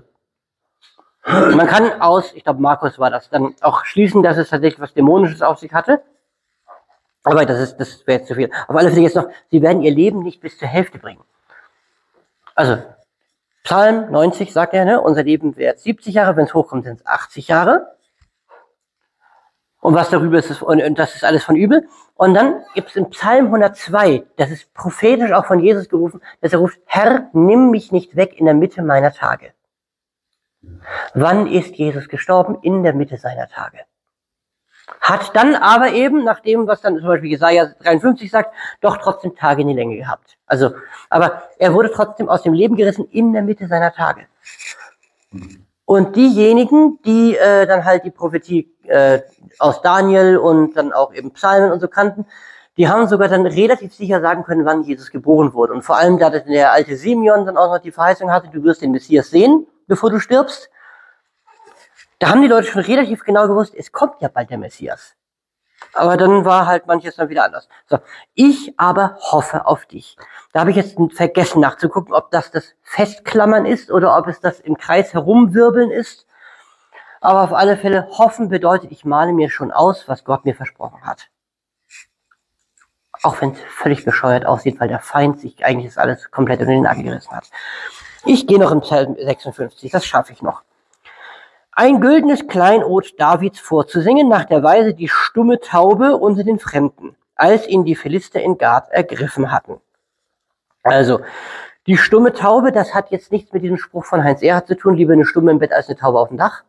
man kann ich glaube Markus war das, dann auch schließen, dass es tatsächlich was Dämonisches auf sich hatte. Aber das wäre jetzt zu viel. Auf alle Fälle jetzt noch, sie werden ihr Leben nicht bis zur Hälfte bringen. Also, Psalm 90 sagt er, ne, unser Leben währt 70 Jahre, wenn es hochkommt, sind es 80 Jahre. Und was darüber ist, und das ist alles von übel. Und dann gibt es im Psalm 102, das ist prophetisch auch von Jesus gerufen, dass er ruft, Herr, nimm mich nicht weg in der Mitte meiner Tage. Wann ist Jesus gestorben? In der Mitte seiner Tage. Hat dann aber eben, nach dem, was dann zum Beispiel Jesaja 53 sagt, doch trotzdem Tage in die Länge gehabt. Also, aber er wurde trotzdem aus dem Leben gerissen in der Mitte seiner Tage. Und diejenigen, die dann halt die Prophetie aus Daniel und dann auch eben Psalmen und so kannten, die haben sogar dann relativ sicher sagen können, wann Jesus geboren wurde. Und vor allem, da der alte Simeon dann auch noch die Verheißung hatte, du wirst den Messias sehen, bevor du stirbst. Da haben die Leute schon relativ genau gewusst, es kommt ja bald der Messias. Aber dann war halt manches dann wieder anders. So, ich aber hoffe auf dich. Da habe ich jetzt vergessen nachzugucken, ob das Festklammern ist oder ob es das im Kreis herumwirbeln ist. Aber auf alle Fälle, hoffen bedeutet, ich male mir schon aus, was Gott mir versprochen hat. Auch wenn es völlig bescheuert aussieht, weil der Feind sich eigentlich das alles komplett unter den Nagel gerissen hat. Ich gehe noch im Psalm 56, das schaffe ich noch. Ein güldenes Kleinod Davids vorzusingen, nach der Weise die stumme Taube unter den Fremden, als ihn die Philister in Gad ergriffen hatten. Also, die stumme Taube, das hat jetzt nichts mit diesem Spruch von Heinz Erhardt zu tun, lieber eine Stumme im Bett als eine Taube auf dem Dach.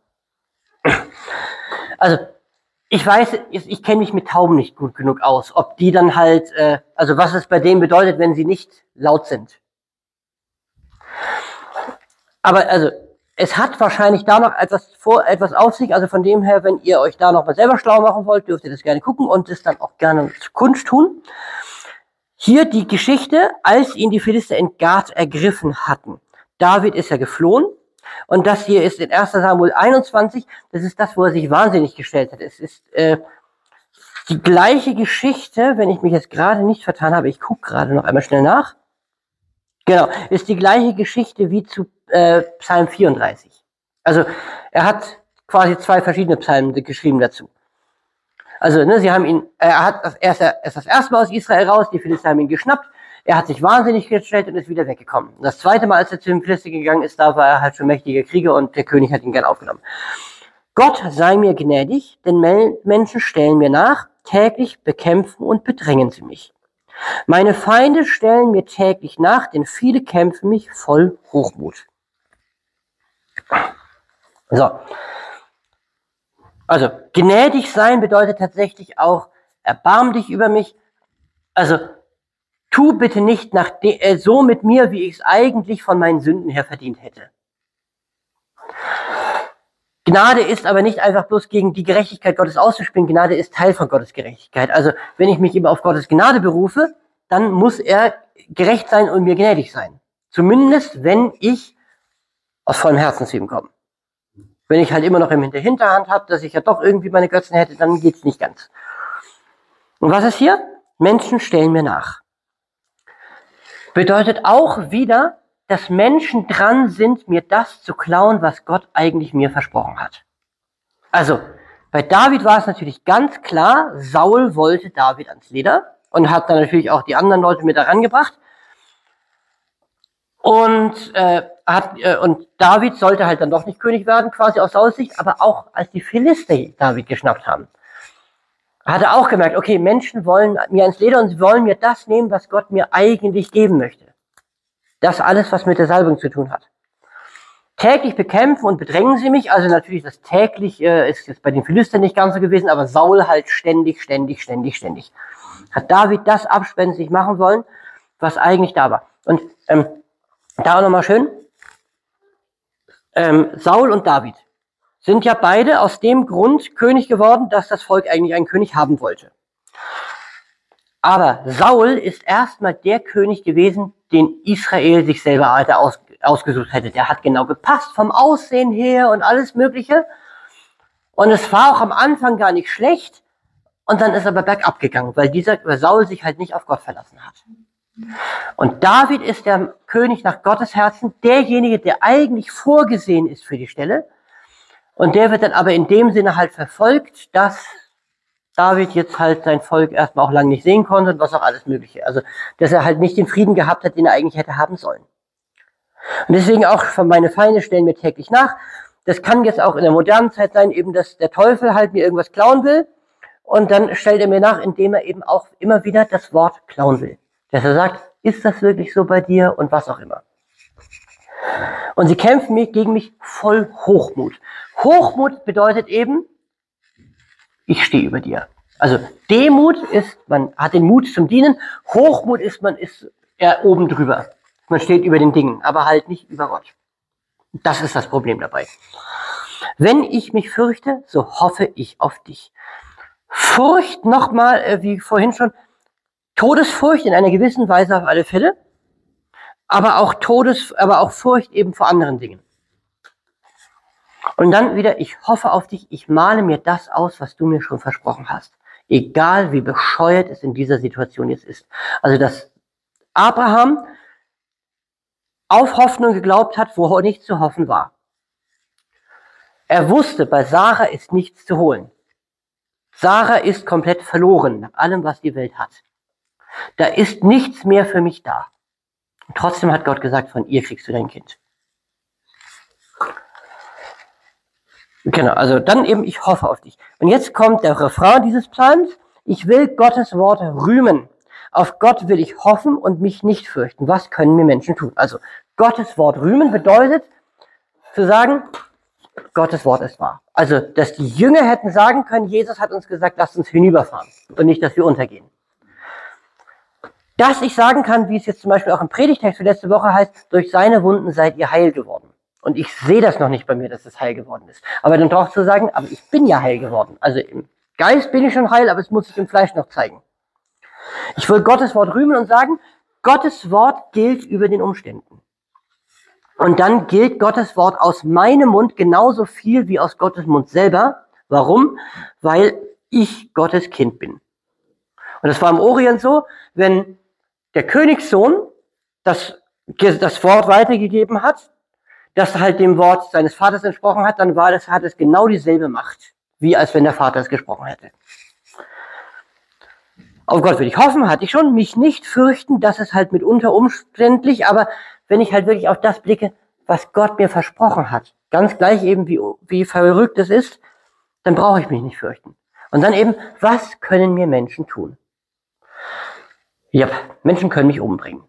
Also, ich weiß, ich kenne mich mit Tauben nicht gut genug aus, ob die dann halt, also was es bei denen bedeutet, wenn sie nicht laut sind. Aber also, es hat wahrscheinlich da noch etwas auf sich, also von dem her, wenn ihr euch da noch mal selber schlau machen wollt, dürft ihr das gerne gucken und es dann auch gerne kundtun. Hier die Geschichte, als ihn die Philister in Gad ergriffen hatten. David ist ja geflohen Und das hier ist in 1. Samuel 21, das ist das, wo er sich wahnsinnig gestellt hat. Es ist die gleiche Geschichte, wenn ich mich jetzt gerade nicht vertan habe, ich gucke gerade noch einmal schnell nach. Genau, ist die gleiche Geschichte wie zu Psalm 34. Also er hat quasi 2 verschiedene Psalmen geschrieben dazu. Also er ist das erste Mal aus Israel raus, die Philister haben ihn geschnappt, er hat sich wahnsinnig gestellt und ist wieder weggekommen. Das zweite Mal, als er zu den Philistern gegangen ist, da war er halt schon mächtiger Krieger und der König hat ihn gern aufgenommen. Gott sei mir gnädig, denn Menschen stellen mir nach, täglich bekämpfen und bedrängen sie mich. Meine Feinde stellen mir täglich nach, denn viele kämpfen mich voll Hochmut. So. Also, gnädig sein bedeutet tatsächlich auch, erbarm dich über mich. Also, tu bitte nicht so mit mir, wie ich es eigentlich von meinen Sünden her verdient hätte. Gnade ist aber nicht einfach bloß gegen die Gerechtigkeit Gottes auszuspielen. Gnade ist Teil von Gottes Gerechtigkeit. Also, wenn ich mich eben auf Gottes Gnade berufe, dann muss er gerecht sein und mir gnädig sein. Zumindest, wenn ich aus vollem Herzen zu ihm komme. Wenn ich halt immer noch in der Hinterhand habe, dass ich ja doch irgendwie meine Götzen hätte, dann geht's nicht ganz. Und was ist hier? Menschen stellen mir nach. Bedeutet auch wieder, dass Menschen dran sind, mir das zu klauen, was Gott eigentlich mir versprochen hat. Also, bei David war es natürlich ganz klar, Saul wollte David ans Leder und hat dann natürlich auch die anderen Leute mit daran gebracht. Und David sollte halt dann doch nicht König werden, quasi aus Sauls Sicht, aber auch als die Philister David geschnappt haben, hat er auch gemerkt, okay, Menschen wollen mir ans Leder und sie wollen mir das nehmen, was Gott mir eigentlich geben möchte. Das alles, was mit der Salbung zu tun hat. Täglich bekämpfen und bedrängen sie mich, also natürlich das täglich ist jetzt bei den Philistern nicht ganz so gewesen, aber Saul halt ständig. Hat David das abspenstig machen wollen, was eigentlich da war. Und da auch nochmal schön, Saul und David sind ja beide aus dem Grund König geworden, dass das Volk eigentlich einen König haben wollte. Aber Saul ist erstmal der König gewesen, den Israel sich selber ausgesucht hätte. Der hat genau gepasst vom Aussehen her und alles Mögliche. Und es war auch am Anfang gar nicht schlecht. Und dann ist er aber bergab gegangen, weil Saul sich halt nicht auf Gott verlassen hat. Und David ist der König nach Gottes Herzen, derjenige, der eigentlich vorgesehen ist für die Stelle. Und der wird dann aber in dem Sinne halt verfolgt, dass David jetzt halt sein Volk erstmal auch lange nicht sehen konnte und was auch alles Mögliche. Also, dass er halt nicht den Frieden gehabt hat, den er eigentlich hätte haben sollen. Und deswegen auch von meine Feinde stellen mir täglich nach. Das kann jetzt auch in der modernen Zeit sein, eben, dass der Teufel halt mir irgendwas klauen will. Und dann stellt er mir nach, indem er eben auch immer wieder das Wort klauen will. Dass er sagt, ist das wirklich so bei dir und was auch immer. Und sie kämpfen gegen mich voll Hochmut. Hochmut bedeutet eben, ich stehe über dir. Also Demut ist, man hat den Mut zum Dienen. Hochmut ist, man ist eher oben drüber. Man steht über den Dingen, aber halt nicht über Gott. Das ist das Problem dabei. Wenn ich mich fürchte, so hoffe ich auf dich. Furcht nochmal, wie vorhin schon, Todesfurcht in einer gewissen Weise auf alle Fälle, aber auch Furcht eben vor anderen Dingen. Und dann wieder, ich hoffe auf dich, ich male mir das aus, was du mir schon versprochen hast. Egal wie bescheuert es in dieser Situation jetzt ist. Also, dass Abraham auf Hoffnung geglaubt hat, wo nichts zu hoffen war. Er wusste, bei Sarah ist nichts zu holen. Sarah ist komplett verloren, nach allem, was die Welt hat. Da ist nichts mehr für mich da. Und trotzdem hat Gott gesagt, von ihr kriegst du dein Kind. Genau, also dann eben, ich hoffe auf dich. Und jetzt kommt der Refrain dieses Psalms. Ich will Gottes Wort rühmen. Auf Gott will ich hoffen und mich nicht fürchten. Was können mir Menschen tun? Also, Gottes Wort rühmen bedeutet, zu sagen, Gottes Wort ist wahr. Also, dass die Jünger hätten sagen können, Jesus hat uns gesagt, lasst uns hinüberfahren. Und nicht, dass wir untergehen. Dass ich sagen kann, wie es jetzt zum Beispiel auch im Predigtext für letzte Woche heißt, durch seine Wunden seid ihr heil geworden. Und ich sehe das noch nicht bei mir, dass es heil geworden ist. Aber dann doch zu sagen, aber ich bin ja heil geworden. Also im Geist bin ich schon heil, aber es muss sich im Fleisch noch zeigen. Ich will Gottes Wort rühmen und sagen, Gottes Wort gilt über den Umständen. Und dann gilt Gottes Wort aus meinem Mund genauso viel wie aus Gottes Mund selber. Warum? Weil ich Gottes Kind bin. Und das war im Orient so, wenn der Königssohn das Wort weitergegeben hat, das halt dem Wort seines Vaters entsprochen hat, dann hat es genau dieselbe Macht, wie als wenn der Vater es gesprochen hätte. Auf Gott würde ich hoffen, hatte ich schon, mich nicht fürchten, das ist halt mitunter umständlich, aber wenn ich halt wirklich auf das blicke, was Gott mir versprochen hat, ganz gleich eben wie verrückt es ist, dann brauche ich mich nicht fürchten. Und dann eben, was können mir Menschen tun? Ja, Menschen können mich umbringen.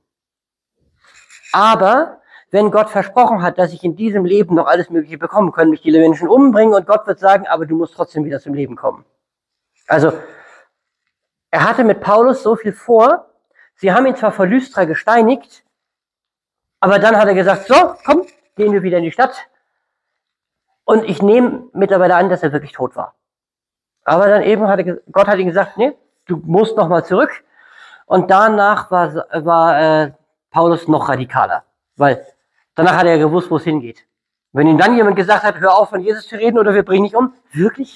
Aber wenn Gott versprochen hat, dass ich in diesem Leben noch alles Mögliche bekomme, können mich die Menschen umbringen und Gott wird sagen, aber du musst trotzdem wieder zum Leben kommen. Also, er hatte mit Paulus so viel vor, sie haben ihn zwar vor Lystra gesteinigt, aber dann hat er gesagt, so, komm, gehen wir wieder in die Stadt. Und ich nehme mittlerweile an, dass er wirklich tot war. Aber dann eben Gott hat ihm gesagt, nee, du musst nochmal zurück. Und danach war Paulus noch radikaler, weil danach hat er gewusst, wo es hingeht. Wenn ihm dann jemand gesagt hat, hör auf von Jesus zu reden oder wir bringen dich um, wirklich?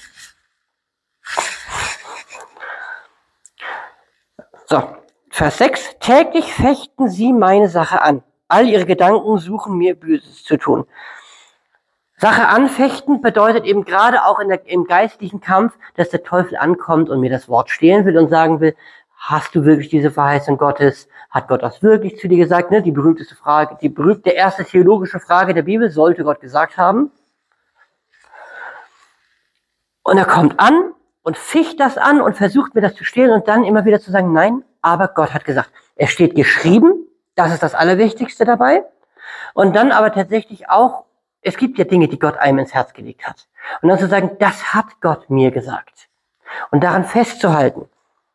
So, Vers 6. Täglich fechten sie meine Sache an. All ihre Gedanken suchen mir Böses zu tun. Sache anfechten bedeutet eben gerade auch im geistlichen Kampf, dass der Teufel ankommt und mir das Wort stehlen will und sagen will, hast du wirklich diese Verheißung Gottes? Hat Gott das wirklich zu dir gesagt? Ne? Die berühmteste Frage, die berühmte erste theologische Frage der Bibel, sollte Gott gesagt haben. Und er kommt an und ficht das an und versucht mir das zu stehlen und dann immer wieder zu sagen, nein, aber Gott hat gesagt. Es steht geschrieben, das ist das Allerwichtigste dabei. Und dann aber tatsächlich auch, es gibt ja Dinge, die Gott einem ins Herz gelegt hat. Und dann zu sagen, das hat Gott mir gesagt. Und daran festzuhalten.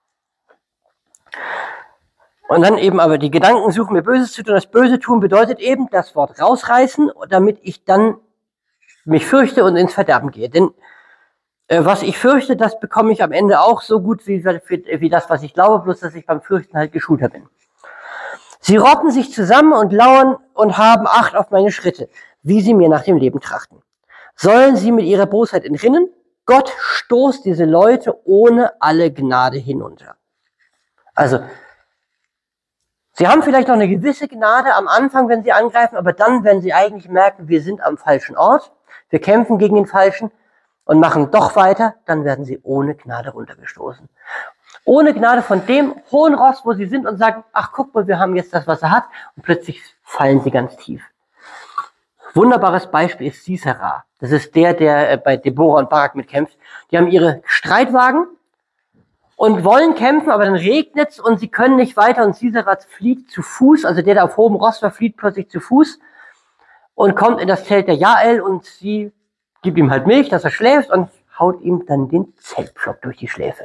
Und dann eben aber die Gedanken suchen mir Böses zu tun. Das Böse tun bedeutet eben das Wort rausreißen, damit ich dann mich fürchte und ins Verderben gehe. Denn was ich fürchte, das bekomme ich am Ende auch so gut wie das, was ich glaube, bloß dass ich beim Fürchten halt geschulter bin. Sie rotten sich zusammen und lauern und haben Acht auf meine Schritte, wie sie mir nach dem Leben trachten. Sollen sie mit ihrer Bosheit entrinnen? Gott stoßt diese Leute ohne alle Gnade hinunter. Also, sie haben vielleicht noch eine gewisse Gnade am Anfang, wenn sie angreifen, aber dann, wenn sie eigentlich merken, wir sind am falschen Ort, wir kämpfen gegen den Falschen und machen doch weiter, dann werden sie ohne Gnade runtergestoßen. Ohne Gnade von dem hohen Ross, wo sie sind und sagen, ach guck mal, wir haben jetzt das, was er hat, und plötzlich fallen sie ganz tief. Wunderbares Beispiel ist Sisera. Das ist der bei Deborah und Barak mitkämpft. Die haben ihre Streitwagen und wollen kämpfen, aber dann regnet's und sie können nicht weiter und Sisera flieht zu Fuß, also der auf hohem Ross war, flieht plötzlich zu Fuß und kommt in das Zelt der Jael und sie gibt ihm halt Milch, dass er schläft und haut ihm dann den Zeltpflock durch die Schläfe.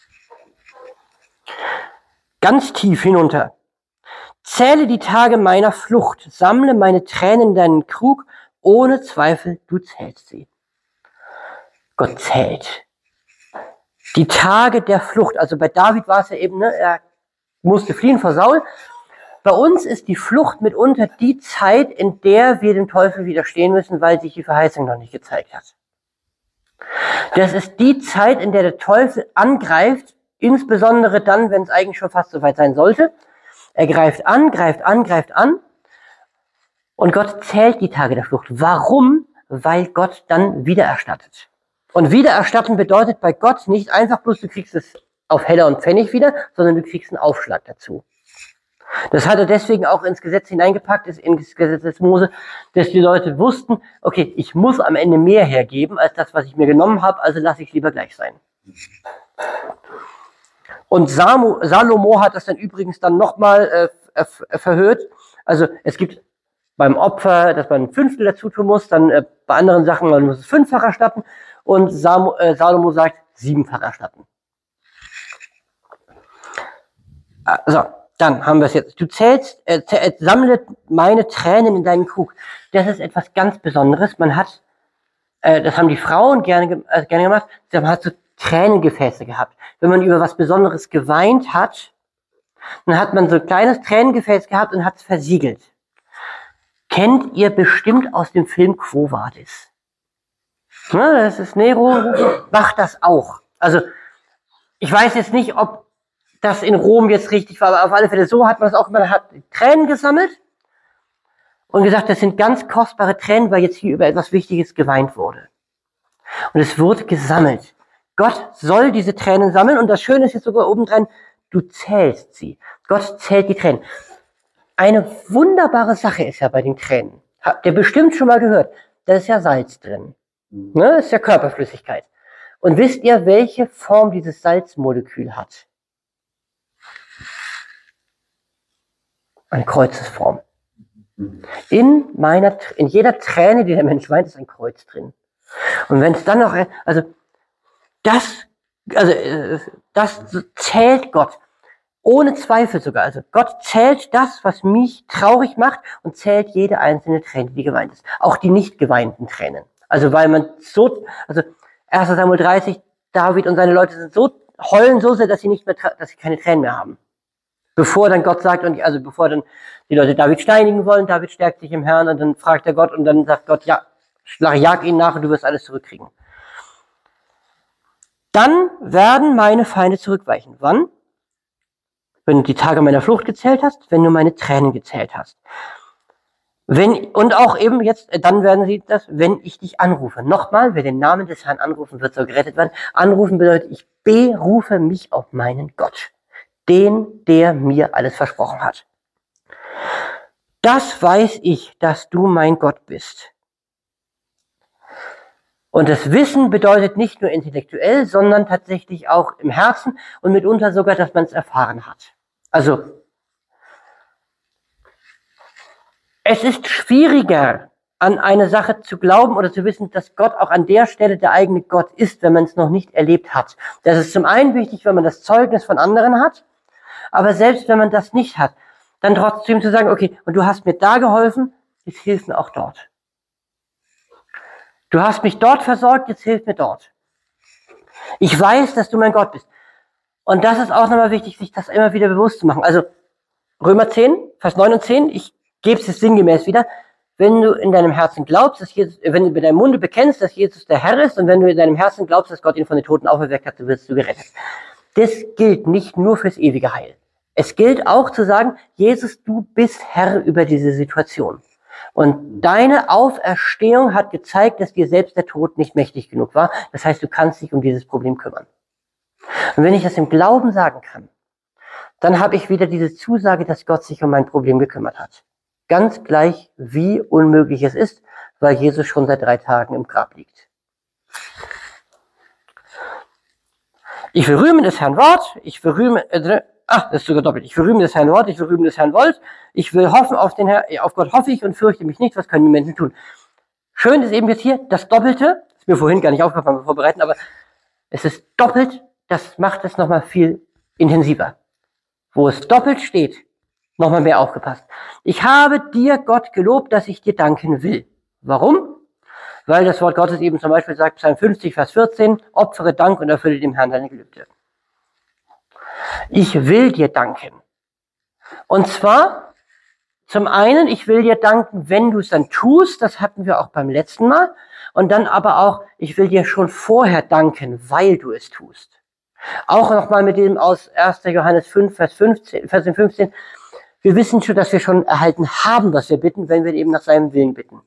Ganz tief hinunter. Zähle die Tage meiner Flucht, sammle meine Tränen in deinen Krug, ohne Zweifel, du zählst sie. Gott zählt. Die Tage der Flucht, also bei David war es ja eben, er musste fliehen vor Saul. Bei uns ist die Flucht mitunter die Zeit, in der wir dem Teufel widerstehen müssen, weil sich die Verheißung noch nicht gezeigt hat. Das ist die Zeit, in der der Teufel angreift, insbesondere dann, wenn es eigentlich schon fast soweit sein sollte. Er greift an, greift an, greift an und Gott zählt die Tage der Flucht. Warum? Weil Gott dann wiedererstattet. Und wiedererstatten bedeutet bei Gott nicht einfach bloß, du kriegst es auf Heller und Pfennig wieder, sondern du kriegst einen Aufschlag dazu. Das hat er deswegen auch ins Gesetz hineingepackt, ins Gesetz des Mose, dass die Leute wussten, okay, ich muss am Ende mehr hergeben als das, was ich mir genommen habe, also lasse ich lieber gleich sein. Und Salomo hat das dann übrigens dann nochmal verhört. Also es gibt beim Opfer, dass man ein Fünftel dazu tun muss, dann bei anderen Sachen, man muss es 5-fach erstatten. Und Salomo sagt 7-fach erstatten. So, dann haben wir es jetzt. Du zählst, sammle meine Tränen in deinen Krug. Das ist etwas ganz Besonderes. Man hat, das haben die Frauen gerne gemacht, man hat so Tränengefäße gehabt. Wenn man über was Besonderes geweint hat, dann hat man so ein kleines Tränengefäß gehabt und hat es versiegelt. kennt ihr bestimmt aus dem Film Quo Vadis. Ja, das ist Nero, macht das auch. Also, ich weiß jetzt nicht, ob das in Rom jetzt richtig war, aber auf alle Fälle so hat man das auch, man hat Tränen gesammelt und gesagt, das sind ganz kostbare Tränen, weil jetzt hier über etwas Wichtiges geweint wurde. Und es wurde gesammelt. Gott soll diese Tränen sammeln und das Schöne ist jetzt sogar obendrein, du zählst sie. Gott zählt die Tränen. Eine wunderbare Sache ist ja bei den Tränen. Habt ihr bestimmt schon mal gehört, da ist ja Salz drin. Ne? Das ist ja Körperflüssigkeit. Und wisst ihr, welche Form dieses Salzmolekül hat? Eine Kreuzesform. In jeder Träne, die der Mensch weint, ist ein Kreuz drin. Und wenn es dann noch, das zählt Gott. Ohne Zweifel sogar. Also Gott zählt das, was mich traurig macht und zählt jede einzelne Träne, die geweint ist. Auch die nicht geweinten Tränen. Also weil man so, 1. Samuel 30, David und seine Leute heulen so sehr, dass sie keine Tränen mehr haben. Bevor dann Gott sagt, bevor dann die Leute David steinigen wollen, David stärkt sich im Herrn und dann fragt er Gott und dann sagt Gott, ja, jag ihn nach und du wirst alles zurückkriegen. Dann werden meine Feinde zurückweichen. Wann? Wenn du die Tage meiner Flucht gezählt hast, wenn du meine Tränen gezählt hast. Und auch eben jetzt, dann werden sie das, wenn ich dich anrufe. Nochmal, wer den Namen des Herrn anrufen wird, soll gerettet werden. Anrufen bedeutet, ich berufe mich auf meinen Gott. Den, der mir alles versprochen hat. Das weiß ich, dass du mein Gott bist. Und das Wissen bedeutet nicht nur intellektuell, sondern tatsächlich auch im Herzen und mitunter sogar, dass man es erfahren hat. Also, es ist schwieriger, an eine Sache zu glauben oder zu wissen, dass Gott auch an der Stelle der eigene Gott ist, wenn man es noch nicht erlebt hat. Das ist zum einen wichtig, wenn man das Zeugnis von anderen hat, aber selbst wenn man das nicht hat, dann trotzdem zu sagen, okay, und du hast mir da geholfen, jetzt hilf mir auch dort. Du hast mich dort versorgt, jetzt hilf mir dort. Ich weiß, dass du mein Gott bist. Und das ist auch nochmal wichtig, sich das immer wieder bewusst zu machen. Also Römer 10, Vers 9 und 10, ich gebe es jetzt sinngemäß wieder. Wenn du in deinem Herzen glaubst, wenn du mit deinem Munde bekennst, dass Jesus der Herr ist und wenn du in deinem Herzen glaubst, dass Gott ihn von den Toten auferweckt hat, dann wirst du gerettet. Das gilt nicht nur fürs ewige Heil. Es gilt auch zu sagen, Jesus, du bist Herr über diese Situation. Und deine Auferstehung hat gezeigt, dass dir selbst der Tod nicht mächtig genug war. Das heißt, du kannst dich um dieses Problem kümmern. Und wenn ich das im Glauben sagen kann, dann habe ich wieder diese Zusage, dass Gott sich um mein Problem gekümmert hat. Ganz gleich, wie unmöglich es ist, weil Jesus schon seit 3 Tagen im Grab liegt. Ich will rühmen des Herrn Wort, ich will rühmen, das ist sogar doppelt. Ich will rühmen des Herrn Wort, ich will rühmen des Herrn Wollt, ich will hoffen auf den Herrn, auf Gott hoffe ich und fürchte mich nicht, was können die Menschen tun. Schön ist eben jetzt hier, das Doppelte, ist mir vorhin gar nicht aufgefallen beim Vorbereiten, aber es ist doppelt, das macht es nochmal viel intensiver. Wo es doppelt steht, nochmal mehr aufgepasst. Ich habe dir, Gott, gelobt, dass ich dir danken will. Warum? Weil das Wort Gottes eben zum Beispiel sagt, Psalm 50, Vers 14, opfere Dank und erfülle dem Herrn deine Gelübde. Ich will dir danken. Und zwar, zum einen, ich will dir danken, wenn du es dann tust, das hatten wir auch beim letzten Mal, und dann aber auch, ich will dir schon vorher danken, weil du es tust. Auch nochmal mit dem aus 1. Johannes 5, Vers 15, wir wissen schon, dass wir schon erhalten haben, was wir bitten, wenn wir eben nach seinem Willen bitten.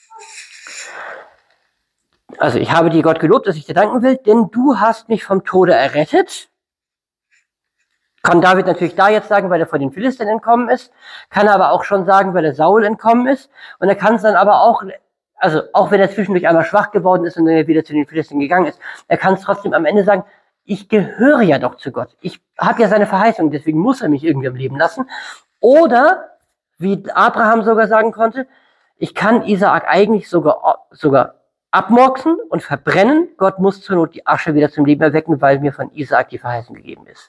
Also ich habe dir Gott gelobt, dass ich dir danken will, denn du hast mich vom Tode errettet. Kann David natürlich da jetzt sagen, weil er vor den Philistern entkommen ist, kann er aber auch schon sagen, weil er Saul entkommen ist. Und er kann es dann aber auch, also auch wenn er zwischendurch einmal schwach geworden ist und dann wieder zu den Philistern gegangen ist, er kann es trotzdem am Ende sagen, ich gehöre ja doch zu Gott. Ich habe ja seine Verheißung, deswegen muss er mich irgendwie am Leben lassen. Oder, wie Abraham sogar sagen konnte, ich kann Isaak eigentlich sogar abmurksen und verbrennen. Gott muss zur Not die Asche wieder zum Leben erwecken, weil mir von Isaak die Verheißung gegeben ist.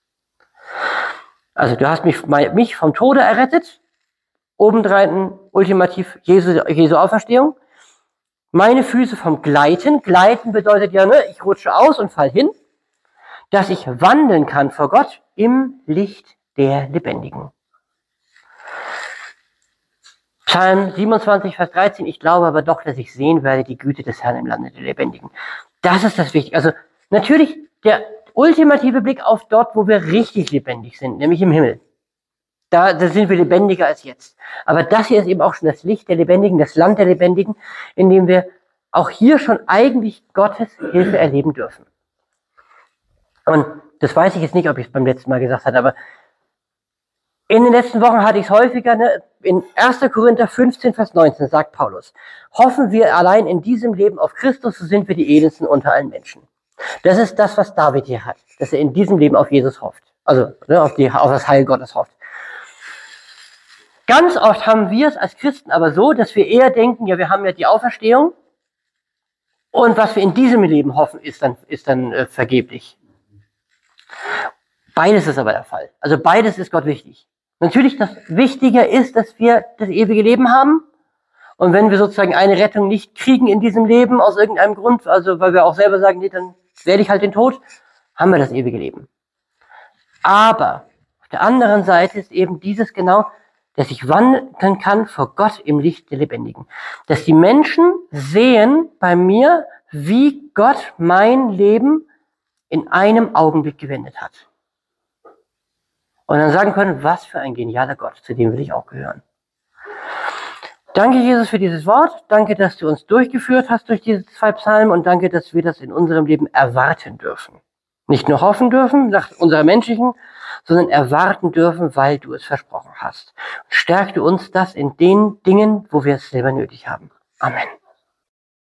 Also du hast mich vom Tode errettet, obendrein ultimativ Jesu Auferstehung. Meine Füße vom Gleiten. Gleiten bedeutet ja, ich rutsche aus und fall hin. Dass ich wandeln kann vor Gott im Licht der Lebendigen. Psalm 27, Vers 13, ich glaube aber doch, dass ich sehen werde die Güte des Herrn im Lande der Lebendigen. Das ist das Wichtige. Also natürlich der ultimative Blick auf dort, wo wir richtig lebendig sind, nämlich im Himmel. Da sind wir lebendiger als jetzt. Aber das hier ist eben auch schon das Licht der Lebendigen, das Land der Lebendigen, in dem wir auch hier schon eigentlich Gottes Hilfe erleben dürfen. Und das weiß ich jetzt nicht, ob ich es beim letzten Mal gesagt habe, aber in den letzten Wochen hatte ich es häufiger, in 1. Korinther 15, Vers 19 sagt Paulus, hoffen wir allein in diesem Leben auf Christus, so sind wir die edelsten unter allen Menschen. Das ist das, was David hier hat, dass er in diesem Leben auf Jesus hofft. Also auf das Heil Gottes hofft. Ganz oft haben wir es als Christen aber so, dass wir eher denken, ja, wir haben ja die Auferstehung und was wir in diesem Leben hoffen, ist dann vergeblich. Beides ist aber der Fall. Also beides ist Gott wichtig. Natürlich, das Wichtige ist, dass wir das ewige Leben haben. Und wenn wir sozusagen eine Rettung nicht kriegen in diesem Leben, aus irgendeinem Grund, also weil wir auch selber sagen, nee, dann werde ich halt den Tod, haben wir das ewige Leben. Aber auf der anderen Seite ist eben dieses genau, dass ich wandeln kann vor Gott im Licht der Lebendigen. Dass die Menschen sehen bei mir, wie Gott mein Leben in einem Augenblick gewendet hat. Und dann sagen können, was für ein genialer Gott, zu dem will ich auch gehören. Danke, Jesus, für dieses Wort. Danke, dass du uns durchgeführt hast durch diese 2 Psalmen und danke, dass wir das in unserem Leben erwarten dürfen. Nicht nur hoffen dürfen, nach unserer menschlichen, sondern erwarten dürfen, weil du es versprochen hast. Stärke uns das in den Dingen, wo wir es selber nötig haben. Amen.